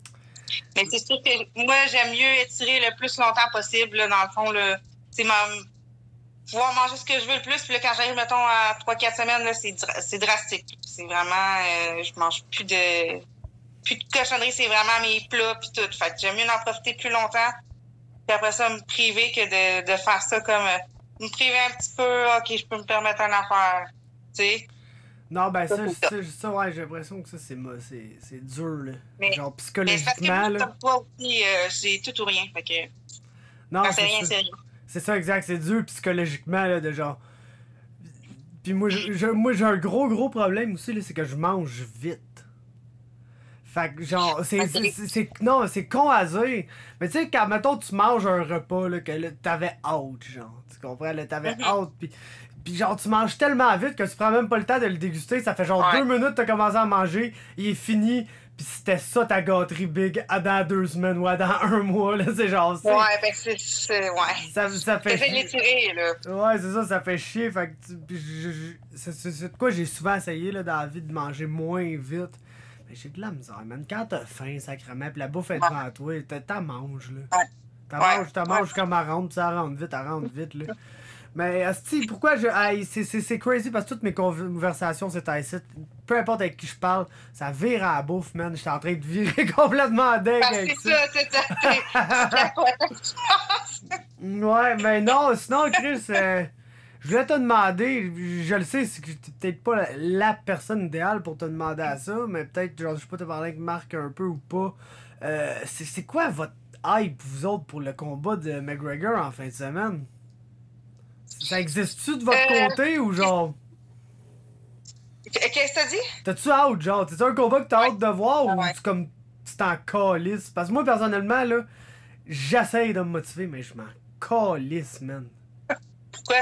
Mais c'est sûr que moi, j'aime mieux étirer le plus longtemps possible, là, dans le fond, là. C'est ma. Pouvoir manger ce que je veux le plus, puis là, quand j'arrive, mettons, à trois quatre semaines, là, c'est, c'est drastique. C'est vraiment. Euh, je mange plus de. Plus de cochonnerie, c'est vraiment mes plats puis tout. Fait que j'aime mieux en profiter plus longtemps. Puis après ça, me priver que de, de faire ça comme... Euh, me priver un petit peu, OK, je peux me permettre une affaire. Tu sais? Non, ben ça, ça, ça, ça, ouais, j'ai l'impression que ça, c'est, c'est, c'est dur, là. Mais, genre, psychologiquement, mais c'est parce que moi, comme toi aussi, euh, c'est tout ou rien. Fait que... Non, quand c'est, c'est rien, ça. c'est rien. C'est ça, exact. C'est dur psychologiquement, là, de genre... Puis moi, je, moi, j'ai un gros, gros problème aussi, là, c'est que je mange vite. Fait que genre, c'est, c'est, c'est, c'est, non, c'est con à dire. Mais tu sais, quand, mettons, tu manges un repas, là, que là, t'avais hâte, genre. Tu comprends, là, t'avais mm-hmm. hâte, pis, pis genre, tu manges tellement vite que tu prends même pas le temps de le déguster. Ça fait genre ouais. deux minutes que t'as commencé à manger, il est fini, pis c'était ça ta gâterie big à dans deux semaines ou à dans un mois, là, c'est genre ça. Ouais, ben c'est, c'est, ouais. Ça, ça fait chier. l'étirer, là. Ouais, c'est ça, ça fait chier, fait que, tu, pis je, je, c'est, c'est, c'est de quoi j'ai souvent essayé, là, dans la vie, de manger moins vite. Mais j'ai de la misère, man. Quand t'as faim, sacrément, pis la bouffe est devant ouais. toi, t'as, t'as manges, là. Ouais. T'as ouais. manges, t'as manges ouais. comme elle rentre, pis ça rentre vite, elle rentre vite, là. Mais, asti, pourquoi je. Hey, c'est, c'est, c'est crazy parce que toutes mes conversations, c'est à ici. Peu importe avec qui je parle, ça vire à la bouffe, man. J'étais en train de virer complètement dingue avec ça. C'est ça, c'est ça. Ouais, mais non, sinon, Chris, euh, je voulais te demander, je le sais, c'est que t'es peut-être pas la, la personne idéale pour te demander à ça, mais peut-être, genre, je sais pas te parler avec Marc un peu ou pas. Euh, c'est, c'est quoi votre hype, vous autres, pour le combat de McGregor en fin de semaine? Ça existe-tu de votre euh... côté ou genre. Qu'est-ce que t'as dit? T'as-tu hâte, genre? C'est-tu un combat que t'as ouais. hâte de voir ou ouais. tu comme. Tu t'en calisses? Parce que moi, personnellement, là, j'essaye de me motiver, mais je m'en calisse, man. Pourquoi?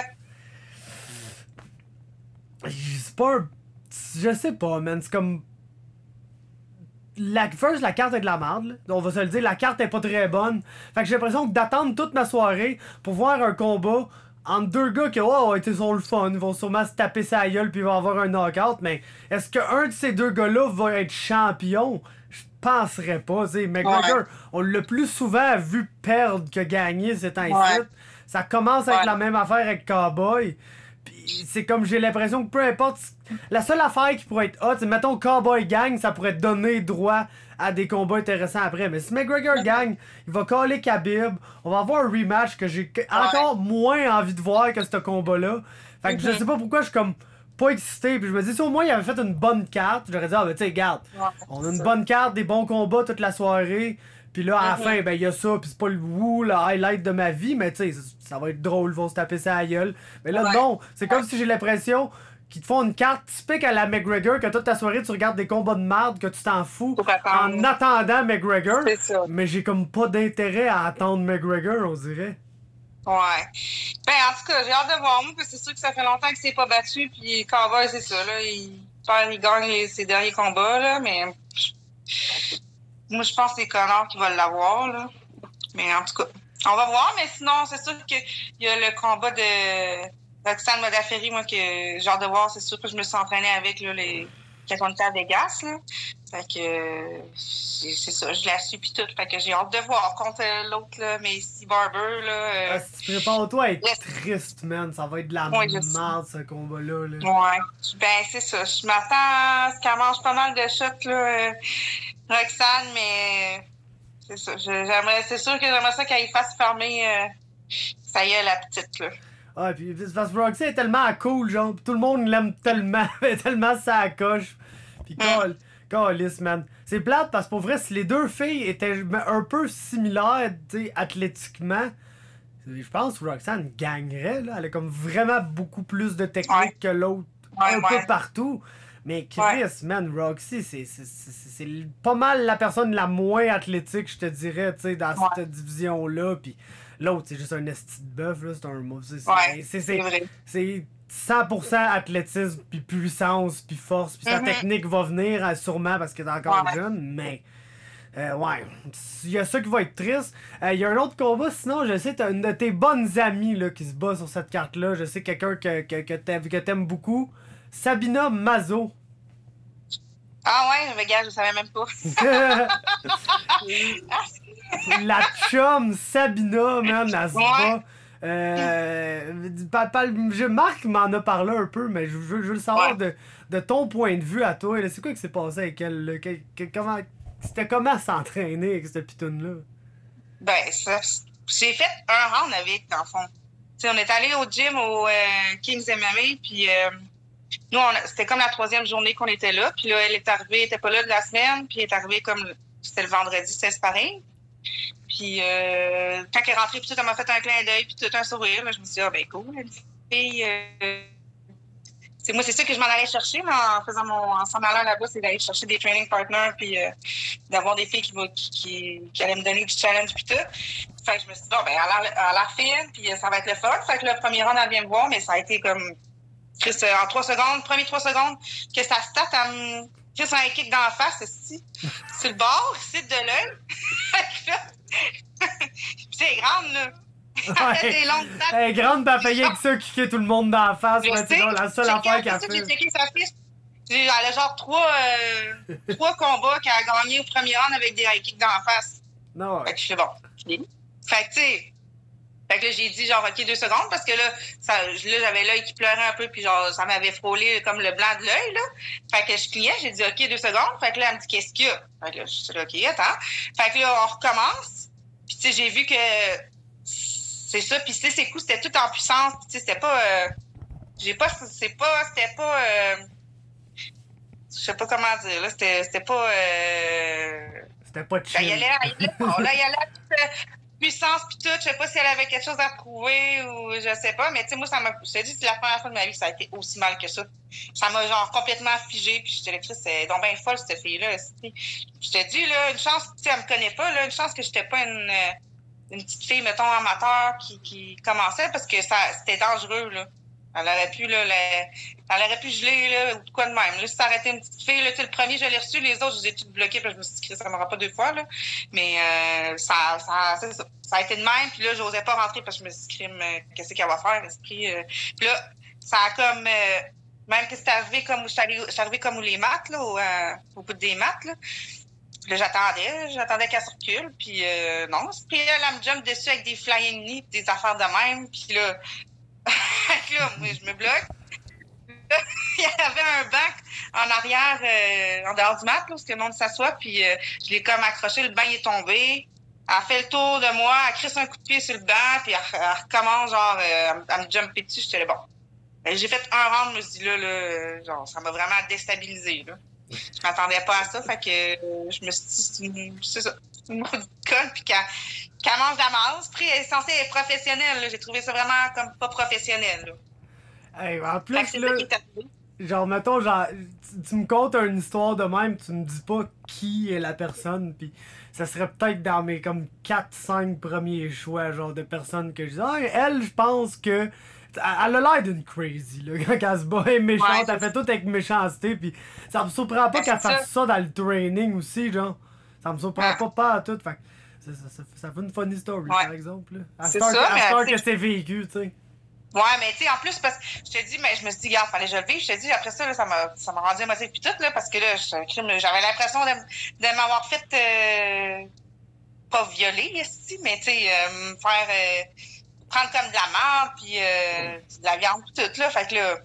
C'est pas un. Je sais pas, man. C'est comme. La, first, la carte est de la merde, là. On va se le dire, la carte est pas très bonne. Fait que j'ai l'impression que d'attendre toute ma soirée pour voir un combat entre deux gars qui oh, été sur le fun, ils vont sûrement se taper sa gueule puis ils vont avoir un knockout, mais est-ce qu'un de ces deux gars-là va être champion? je penserais pas. T'sais, McGregor, ouais. on l'a plus souvent vu perdre que gagner ces temps-ci. Ouais. Ça commence avec ouais. la même affaire avec Cowboy. Puis c'est comme j'ai l'impression que peu importe. La seule affaire qui pourrait être hot, c'est mettons Cowboy gagne, ça pourrait donner droit à des combats intéressants après. Mais si McGregor ouais. gagne, il va caller Khabib. On va avoir un rematch que j'ai ouais. encore moins envie de voir que ce combat-là. Fait que mm-hmm. je sais pas pourquoi je suis comme pas excité. Puis je me dis, si au moins il avait fait une bonne carte, j'aurais dit, ah ben tu sais, regarde, ouais, on a une ça. bonne carte, des bons combats toute la soirée. Puis là, à la mm-hmm. fin, ben, il y a ça, puis c'est pas le woo, le highlight de ma vie, mais tu sais, ça va être drôle, ils vont se taper ça à la gueule. Mais là, ouais. non, c'est comme ouais. si j'ai l'impression qu'ils te font une carte typique à la McGregor, que toute ta soirée, tu regardes des combats de merde, que tu t'en fous en attendant McGregor. Mais j'ai comme pas d'intérêt à attendre McGregor, on dirait. Ouais. Ben, en tout cas, j'ai hâte de voir, moi, parce que c'est sûr que ça fait longtemps qu'il s'est pas battu, puis Cowboy, c'est ça, là, il, il gagne les, ses derniers combats, là, mais... Moi, je pense que c'est Connor qui va l'avoir, là. Mais en tout cas, on va voir. Mais sinon, c'est sûr qu'il y a le combat de Roxane Modafferi, moi, que j'ai hâte de voir. C'est sûr que je me suis entraînée avec, là, les... quand on était à Vegas, là. Fait que, c'est, c'est ça, je la suis pis tout. Fait que j'ai hâte de voir contre l'autre, là, Macy Barber, là. Euh... Ah, si tu prépares-toi à être yes. triste, man. Ça va être de la ouais, merde, ce combat-là, là. Ouais. Ben, c'est ça. Je m'attends à ce qu'elle mange pas mal de shots, là. Euh... Roxane, mais c'est ça. J'aimerais, c'est sûr que j'aimerais ça qu'elle fasse fermer euh, ça y est, la petite, là. Ah, puis parce que Roxane est tellement cool, genre, tout le monde l'aime tellement, tellement ça coche. Puis mm. calisse, man. C'est plate parce que pour vrai, si les deux filles étaient un peu similaires, tu sais, athlétiquement, je pense que Roxane gagnerait, là. Elle a comme vraiment beaucoup plus de technique ouais. que l'autre, ouais, un ouais. peu partout. Mais Chris, ouais. man, Roxy, c'est, c'est, c'est, c'est pas mal la personne la moins athlétique, je te dirais, tu sais, dans ouais. cette division-là. Puis l'autre, c'est juste un esti de bœuf, là, c'est un mot. C'est, ouais, c'est, c'est, c'est, c'est cent pour cent athlétisme, puis puissance, puis force, puis mm-hmm. sa technique va venir, sûrement, parce qu'elle est encore ouais. jeune, mais... Euh, ouais, il y a ça qui va être triste. Il euh, y a un autre combat, sinon, je sais, t'as une de tes bonnes amies, là, qui se bat sur cette carte-là. Je sais quelqu'un que, que, que, t'aimes, que t'aimes beaucoup. Sabina Mazo. Ah ouais, mais gars, je savais même pas. La chum Sabina, man, elle se bat. Euh, Marc m'en a parlé un peu, mais je veux, je veux le savoir ouais. de, de ton point de vue à toi. Là. C'est quoi qui s'est passé avec elle? Là? Que, que, comment, c'était comment s'entraîner avec cette pitoune-là? Ben, ça, j'ai fait un round avec, dans le fond. T'sais, on est allé au gym au euh, Kings M M A, puis... Euh, nous, on, c'était comme la troisième journée qu'on était là. Puis là, elle est arrivée, elle était pas là de la semaine. Puis elle est arrivée comme, c'était le vendredi, c'était pareil. Puis euh, quand elle est rentrée, puis tout, elle m'a fait un clin d'œil, puis tout un sourire. Là, je me suis dit, ah ben cool, une fille. Euh, c'est, moi, c'est ça que je m'en allais chercher, mais en faisant mon, en s'en allant là-bas, c'est d'aller chercher des training partners, puis euh, d'avoir des filles qui, qui, qui, qui allaient me donner du challenge, puis tout. Fait que je me suis dit, bon, ben, elle a, elle a l'air fine, puis ça va être le fun. Fait que le premier round, elle vient me voir, mais ça a été comme. Chris, en trois secondes, premier trois secondes, que ça stat, elle me. Chris, un kick dans la face, ici. Sur le bord, ici, de l'œil. Puis c'est grande, là. Ouais. Elle des longues tates. Elle est grande, pis elle fait que ça, kicker tout le monde dans la face. Ouais, c'est la seule affaire qu'elle fait. J'ai checké sa fiche. Elle a genre trois, euh, trois combats qu'elle a gagnés au premier round avec des high kicks dans la face. Non. Ouais. Fait que je fais bon. Fait que, tu sais. Fait que là, j'ai dit, genre, OK, deux secondes, parce que là, ça, là, j'avais l'œil qui pleurait un peu, puis genre, ça m'avait frôlé comme le blanc de l'œil, là. Fait que je clignais, j'ai dit, OK, deux secondes. Fait que là, elle me dit, qu'est-ce qu'il y a? Fait que là, je suis là, OK, attends. Fait que là, on recommence. Puis, tu sais, j'ai vu que c'est ça. Puis, tu sais, ses coups, c'était tout en puissance. Puis, tu sais, c'était pas. Euh, j'ai pas. C'est pas. C'était pas. Euh, je sais pas comment dire, là. C'était, c'était pas. Euh, c'était pas chill. Là, il y allait. Il allait, bon, là, il y allait. Puissance pis tout, je sais pas si elle avait quelque chose à prouver ou je sais pas, mais tu sais, moi, ça m'a. Je te dis, c'est la première fois de ma vie que ça a été aussi mal que ça. Ça m'a genre complètement figé, puis j'étais là, c'est donc bien folle, cette fille-là. Je te dis, là, une chance, tu sais, elle me connaît pas, là, une chance que j'étais pas une, une petite fille, mettons, amateur qui, qui commençait, parce que ça c'était dangereux, là. Elle aurait pu, là, la, elle aurait pu geler, là, ou quoi de même. Là, si ça arrêtait une petite fille, là, tu sais, le premier, je l'ai reçu, les autres, je les ai toutes bloquées, puis je me suis dit, ça m'aura pas deux fois, là. Mais, euh, ça, ça, c'est ça. Ça a été de même, puis là, j'osais pas rentrer parce que je me suis dit, euh, qu'est-ce qu'elle va faire, l'esprit. Euh. Puis là, ça a comme, euh, même que c'est arrivé comme où je suis arrivée comme où les maths, là, au, euh, au bout des maths, là. Puis là, j'attendais, j'attendais qu'elle circule, puis euh, non, puis là, elle me jump dessus avec des flying knees, des affaires de même, puis là, là moi, je me bloque. Là, il y avait un banc en arrière, euh, en dehors du mat, là, où le monde s'assoit, puis euh, je l'ai comme accroché, le banc il est tombé. Elle a fait le tour de moi, elle crisse un coup de pied sur le banc, puis elle, elle recommence, genre, euh, à me jumper dessus, j'étais là, bon. Ben, j'ai fait un round, je me suis dit, là, là, genre, ça m'a vraiment déstabilisée, là. Je m'attendais pas à ça, fait que euh, je me suis dit, c'est une, c'est ça, c'est une maudite conne, puis qu'elle, qu'elle mange de la masse. Puis elle est censée être professionnelle, là. J'ai trouvé ça vraiment comme pas professionnel, là. Hey, en plus, Fait que c'est là, ça qui est arrivé. genre, mettons, genre, tu, tu me contes une histoire de même, tu me dis pas qui est la personne, pis ça serait peut-être dans mes comme quatre cinq premiers choix, genre, de personnes que je dis, ah, elle, je pense que. Elle a l'air d'une crazy, là, quand elle se bat, elle est méchante, Ouais, elle fait tout avec méchanceté, pis ça me surprend pas Ben, qu'elle c'est fasse ça. ça dans le training aussi, genre. Ça me surprend Ah. pas pas à tout, fait que ça, ça, ça, ça fait une funny story, Ouais. par exemple, là. À C'est Star, ça, à mais Star tu que sais- c'est vécu, tu sais. Ouais, mais tu sais, en plus, parce que je te dis, mais je me suis dit, regarde, fallait que je le vive. Je te dis, après ça, là, ça m'a, ça m'a rendu émotive puis tout, là, parce que là, je- j'avais l'impression de, de m'avoir fait, euh, pas violer, ici, mais tu sais, euh, me faire, euh, prendre comme de la merde, puis euh, de la viande, puis tout, là. Fait que là,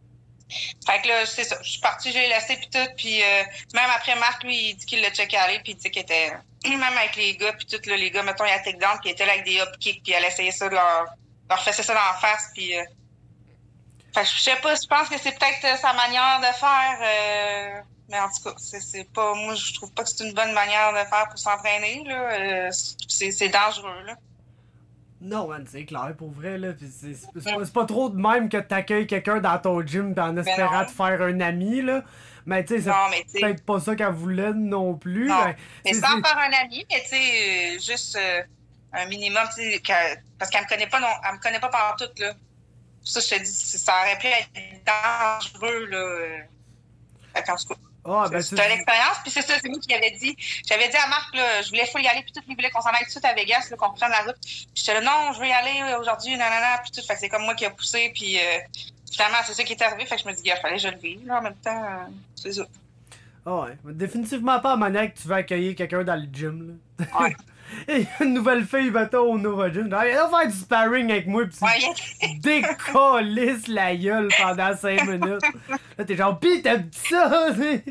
fait que là, c'est ça. Je suis partie, j'ai laissé, puis tout, puis euh, même après, Marc, lui, il dit qu'il l'a checké aller, puis il dit qu'il était, même avec les gars, puis tout, là, les gars, mettons, il y a take down, puis il était là avec des hop kicks, puis elle essayait ça de leur, leur fesser ça dans la face, puis... Euh, fait que je sais pas, je pense que c'est peut-être euh, sa manière de faire, euh, mais en tout cas, c'est, c'est pas, moi, je trouve pas que c'est une bonne manière de faire pour s'entraîner, là. Euh, c'est, c'est dangereux, là. Non, man, c'est clair, pour vrai, là. Pis c'est, c'est, c'est pas, c'est pas trop de même que t'accueilles quelqu'un dans ton gym pis en espérant non. te faire un ami, là. Mais tu sais, c'est Non, mais tu sais, peut-être pas ça qu'elle voulait non plus. non. Ben, Mais c'est- sans c'est- faire un ami, mais tu sais, euh, juste euh, un minimum, tu sais, que- parce qu'elle me connaît pas, non, elle me connaît pas partout, là. Pour ça, je te dis, ça aurait pu être dangereux, là. euh. Fait qu'en tout cas, Ah, ben, c'est c'est- une expérience, puis c'est ça, c'est moi qui avait dit. J'avais dit à Marc, là, je voulais full y aller, puis tout, il voulait qu'on s'en aille tout de suite à Vegas, là, qu'on reprenne la route. Puis j'étais là, non, je veux y aller aujourd'hui, nanana, puis tout. Fait que c'est comme moi qui a poussé, puis euh, finalement, c'est ça qui est arrivé. Fait que je me dis, il fallait que je le vive, là, en même temps, euh, c'est ça. Ah ouais, définitivement pas la manière que tu veux accueillir quelqu'un dans le gym, là. Ouais. Et une nouvelle fille, mettons, au Nova Gym. Elle va faire du sparring avec moi, pis tu Ouais, il- décollisses la gueule pendant cinq minutes. Là, t'es genre, pis t'aimes ça, t'sais.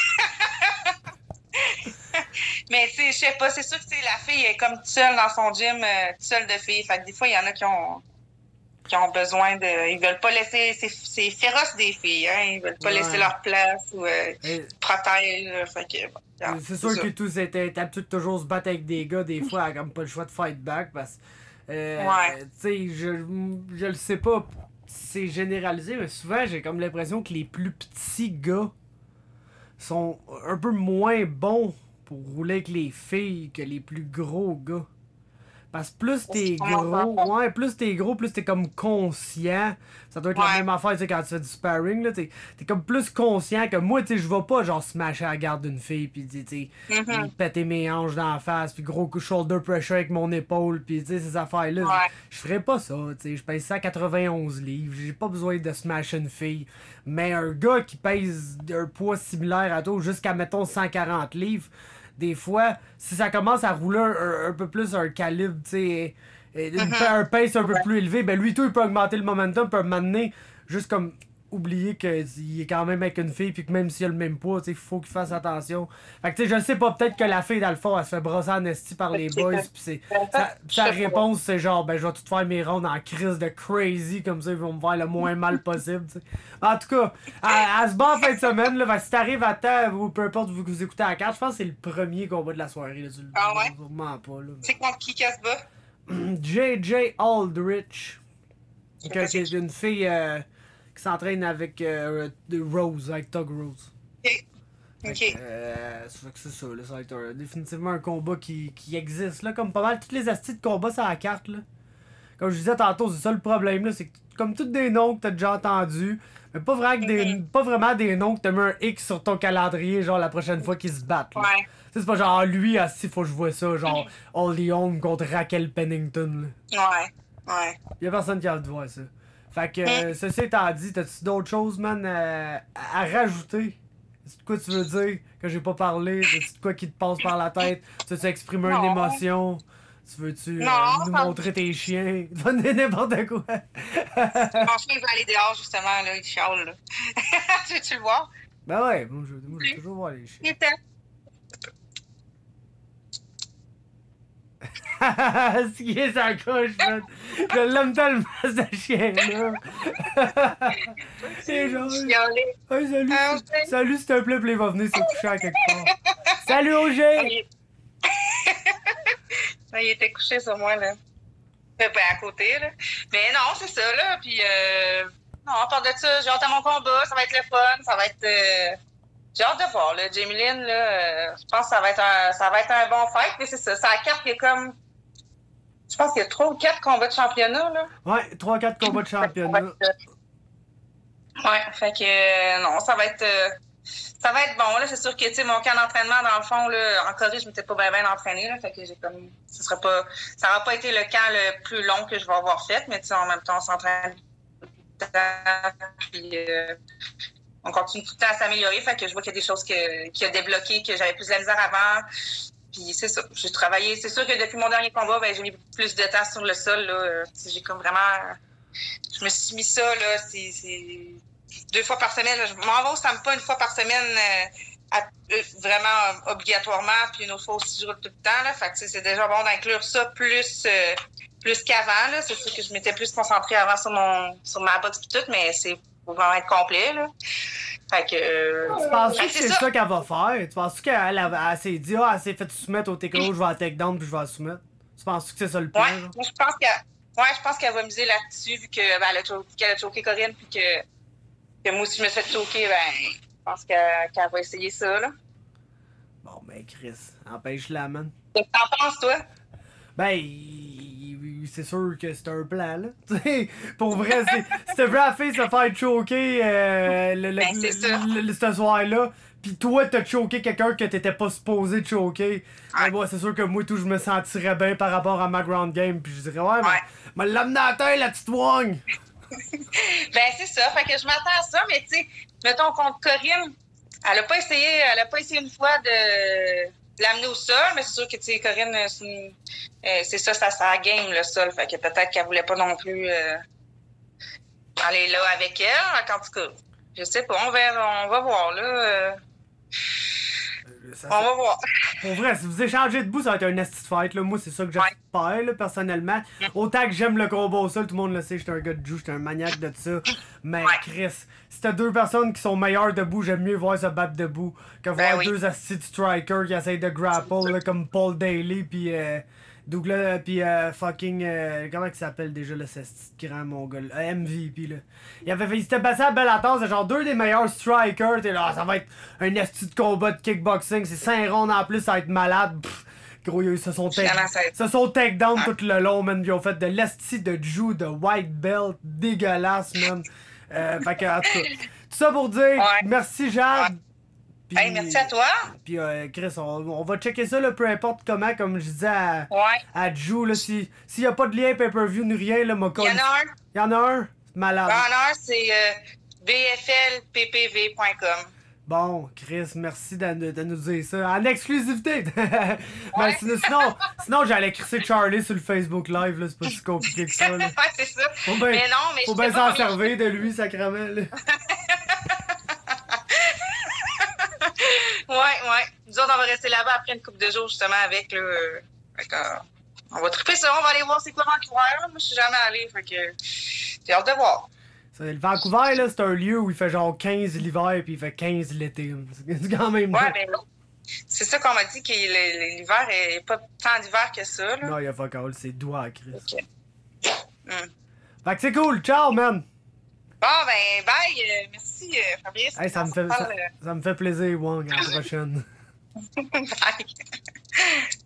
Mais tu sais, je sais pas, c'est sûr que tu sais, la fille est comme toute seule dans son gym, euh, toute seule de fille. Fait que des fois, il y en a qui ont qui ont besoin de. Ils veulent pas laisser. C'est, c'est féroce des filles, hein. Ils veulent pas Ouais. laisser leur place ou euh, Et- protègent. euh, Fait que bon, regarde, C'est sûr ça. que tous étaient habitués de toujours se battre avec des gars, des fois, elle a comme pas le choix de fight back parce que. Euh, Ouais. Tu sais, je, je le sais pas, c'est généralisé, mais souvent j'ai comme l'impression que les plus petits gars sont un peu moins bons pour rouler avec les filles que les plus gros gars. Parce que plus t'es gros, ouais, plus t'es gros, plus t'es comme conscient. Ça doit être la Ouais. même affaire, tu sais, quand tu fais du sparring, là, t'es, t'es comme plus conscient que moi, tu sais, je vais pas genre smasher à la garde d'une fille, pis tu sais, Mhm. péter mes hanches dans la face, puis gros coup shoulder pressure avec mon épaule, pis tu sais, ces affaires-là. Ouais. Je ferais pas ça, tu sais, je pèse cent quatre-vingt-onze livres, j'ai pas besoin de smasher une fille. Mais un gars qui pèse un poids similaire à toi, jusqu'à mettons cent quarante livres, des fois, si ça commence à rouler un, un peu plus un calibre, tu sais, euh, une- Mhm. un pace un peu plus élevé, ben lui, tout, il peut augmenter le momentum, peut m'amener juste comme oublier qu'il est quand même avec une fille, puis que même s'il a le même poids, tu sais, faut qu'il fasse attention. Fait que tu sais, je sais pas, peut-être que la fille, dans le fond, elle se fait brosser en esti par les boys, puis c'est. Sa, sa réponse, c'est genre, ben, je vais tout faire mes rondes en crise de crazy, comme ça, ils vont me faire le moins mal possible, tu sais. En tout cas, elle, elle se bat en fin de semaine, là, fait que si t'arrives à temps, ou peu importe, vous, vous écoutez à la carte, je pense que c'est le premier combat de la soirée, là, tu le Ah ouais? sûrement pas, là. C'est contre qui qu'elle se bat? J J Aldrich, C'est qui pas qui est qui. une fille euh, qui s'entraîne avec euh, de Rose, avec Tug Rose. Ok. Fait Ok. que, euh, ça fait que c'est ça, là, ça va être un- définitivement un combat qui, qui existe, là, comme pas mal toutes les astuces de combat sur la carte, là. Comme je disais tantôt, c'est ça le problème, là, c'est que comme tous des noms que t'as déjà entendus, mais pas vraiment, que des, Mhm. pas vraiment des noms que t'as mis un X sur ton calendrier, genre la prochaine fois qu'ils se battent, là. Ouais. Tu sais, c'est pas genre, ah, lui, assis, faut que je vois ça, genre, Holly Holm contre Raquel Pennington, là. Ouais. Ouais. Y'a personne qui a hâte de voir ça. Fait que, euh, ceci étant dit, t'as-tu d'autres choses, man, euh, à, à rajouter C'est de quoi tu veux dire que j'ai pas parlé? C'est de quoi qui te passe par la tête? Tu veux exprimer une Non. émotion? Tu veux-tu euh, Non, nous ça- montrer tes chiens? Tu vas nous dire n'importe quoi. Mon chien, il va aller dehors, justement, là, il chiale, là. Tu veux-tu le voir? Ben ouais, moi je, moi, je veux toujours voir les chiens. Il était. Ce qui est sa couche, man. Je l'aime tellement, ce chien-là. C'est genre... Chialé. Hey, salut, Ah, c'est- ok. salut, s'il te plaît, puis il va venir se coucher à quelque part. Salut, O G! Il... il était couché sur moi, là. Ben, ben, à côté, là. Mais non, c'est ça, là. Puis, euh... non, à part de ça, j'ai hâte à mon combat. Ça va être le fun. Ça va être... euh, J'ai hâte de voir, là. Jamie Lynn, là, euh, je pense que ça va être un, ça va être un bon fight. Mais c'est ça. C'est la carte qui est comme... Je pense qu'il y a trois ou quatre combats de championnat, là. Ouais, trois quatre combats de championnat. Ouais, fait que euh, non, ça va être euh, ça va être bon là. C'est sûr que tu sais mon camp d'entraînement dans le fond là, en Corée, je m'étais pas bien bien entraînée là, fait que j'ai comme ce sera pas ça va pas été le camp le plus long que je vais avoir fait, mais tu sais en même temps on s'entraîne tout le temps, puis euh, on continue tout le temps à s'améliorer, fait que je vois qu'il y a des choses que qui a débloqué, que j'avais plus de la misère avant. Puis c'est ça, j'ai travaillé. C'est sûr que depuis mon dernier combat, ben j'ai mis plus de temps sur le sol là. Euh, j'ai comme vraiment je me suis mis ça, là, c'est, c'est deux fois par semaine. Je m'en vais au Sampa une fois par semaine, euh, à, euh, vraiment euh, obligatoirement, puis une autre fois aussi, je roule tout le temps, là. Fait que c'est déjà bon d'inclure ça plus, euh, plus qu'avant, là. C'est sûr que je m'étais plus concentrée avant sur mon, sur ma boxe pis tout, mais c'est pour vraiment être complet, là. Fait que, euh, Tu penses fait que que c'est ça, qu'elle va faire? Tu penses qu'elle elle, elle s'est dit, ah, elle s'est fait soumettre au T K O, je vais à takedown puis je vais la soumettre? Tu penses que c'est ça le plan? ouais, genre? moi, je pense que, ouais, je pense qu'elle va miser là-dessus, vu que, ben, elle a, cho- qu'elle a choqué Corinne, puis que, que moi aussi je me suis fait choquer, ben, je pense qu'elle, qu'elle va essayer ça, là. Bon, ben, Chris, empêche-la, man. Qu'est-ce que t'en penses, toi? Ben, il- il- c'est sûr que c'est un plan, là. Tu sais, pour vrai, c'est- c'était vrai la fille se faire choquer euh, le, le, Ben, c'est le- ça. le- le- ce soir-là. Pis toi, t'as choqué quelqu'un que t'étais pas supposé de choquer. Ouais. Mais moi, c'est sûr que moi, tout, je me sentirais bien par rapport à ma ground game. Pis je dirais, ouais, mais, Ouais. mais l'amener à la tête, la petite Wong. Ben, c'est ça. Fait que je m'attends à ça, mais tu sais, mettons contre Corinne, elle a pas essayé, elle a pas essayé une fois de l'amener au sol, mais c'est sûr que, tu sais, Corinne, euh, c'est, une- euh, c'est ça, ça, ça game, le sol. Fait que peut-être qu'elle voulait pas non plus euh, aller là avec elle. En tout cas, je sais pas, on va, on va voir, là. euh, Ça, on va voir. Pour vrai, si vous échangez debout, ça va être un nasty fight. Là. Moi, c'est ça que j'espère, là, personnellement. Autant que j'aime le combat au sol, tout le monde le sait, j'étais un gars de jiu, j'étais un maniaque de ça. Mais Ouais. Chris, si t'as deux personnes qui sont meilleures debout, j'aime mieux voir se battre debout que voir Ben oui. deux assis de strikers qui essayent de grapple, là, comme Paul Daly, puis euh, Douglas, puis euh, fucking. Euh, comment il s'appelle déjà, là, ce petit grand mongol? Euh, M V P, là. Il avait fait, il s'était passé à Bellator, c'est genre deux des meilleurs strikers. T'es là, ah, ça va être un esti de combat de kickboxing, c'est cinq rounds en plus, ça va être malade. Pff, gros, ils se sont take, Finalement, ça va être- se sont take down tout le long, man. Ils ont fait de l'esti de jiu, de white belt, dégueulasse, man. Euh, fait que, en tout cas, tout ça pour dire, Ouais. merci Jade. Puis- Hey, merci à toi. Puis euh, Chris, on, on va checker ça, là, peu importe comment, comme je disais à, Ouais. à Jou, là, si, s'il y a pas de lien pay-per-view ni rien, là, m'a Il y en a un. Il y en a un? Malade. Il y en a un, c'est euh, b f l p p v point com. Bon, Chris, merci de, de- de nous dire ça. En exclusivité! Mais Ouais. sinon, sinon, sinon, j'allais crisser Charlie sur le Facebook Live, là, c'est pas si compliqué que ça, là. Ouais, c'est ça. Faut bien, Mais non, mais faut je bien sais pas s'en combien- servir de lui, sacrément, là. Ouais, ouais. Nous autres, on va rester là-bas après une couple de jours, justement, avec le. euh, Fait que, euh, on va triper ça, on va aller voir c'est quoi Vancouver. Moi, je suis jamais allée, fait que. J'ai hâte de voir. Ça, le Vancouver, là, c'est un lieu où il fait genre quinze l'hiver puis il fait quinze l'été. C'est quand même. Ouais, ben non. C'est ça qu'on m'a dit, que le- l'hiver est pas tant d'hiver que ça, là. Non, il y a fuck all, c'est doux à Chris. Ok. Hmm. Fait que c'est cool, ciao, man! Bon, ben, bye. euh, merci, euh, Fabrice. Hey, ça me On se fait, ça, parle, ça me fait plaisir, Wong, à la prochaine. euh, Bye.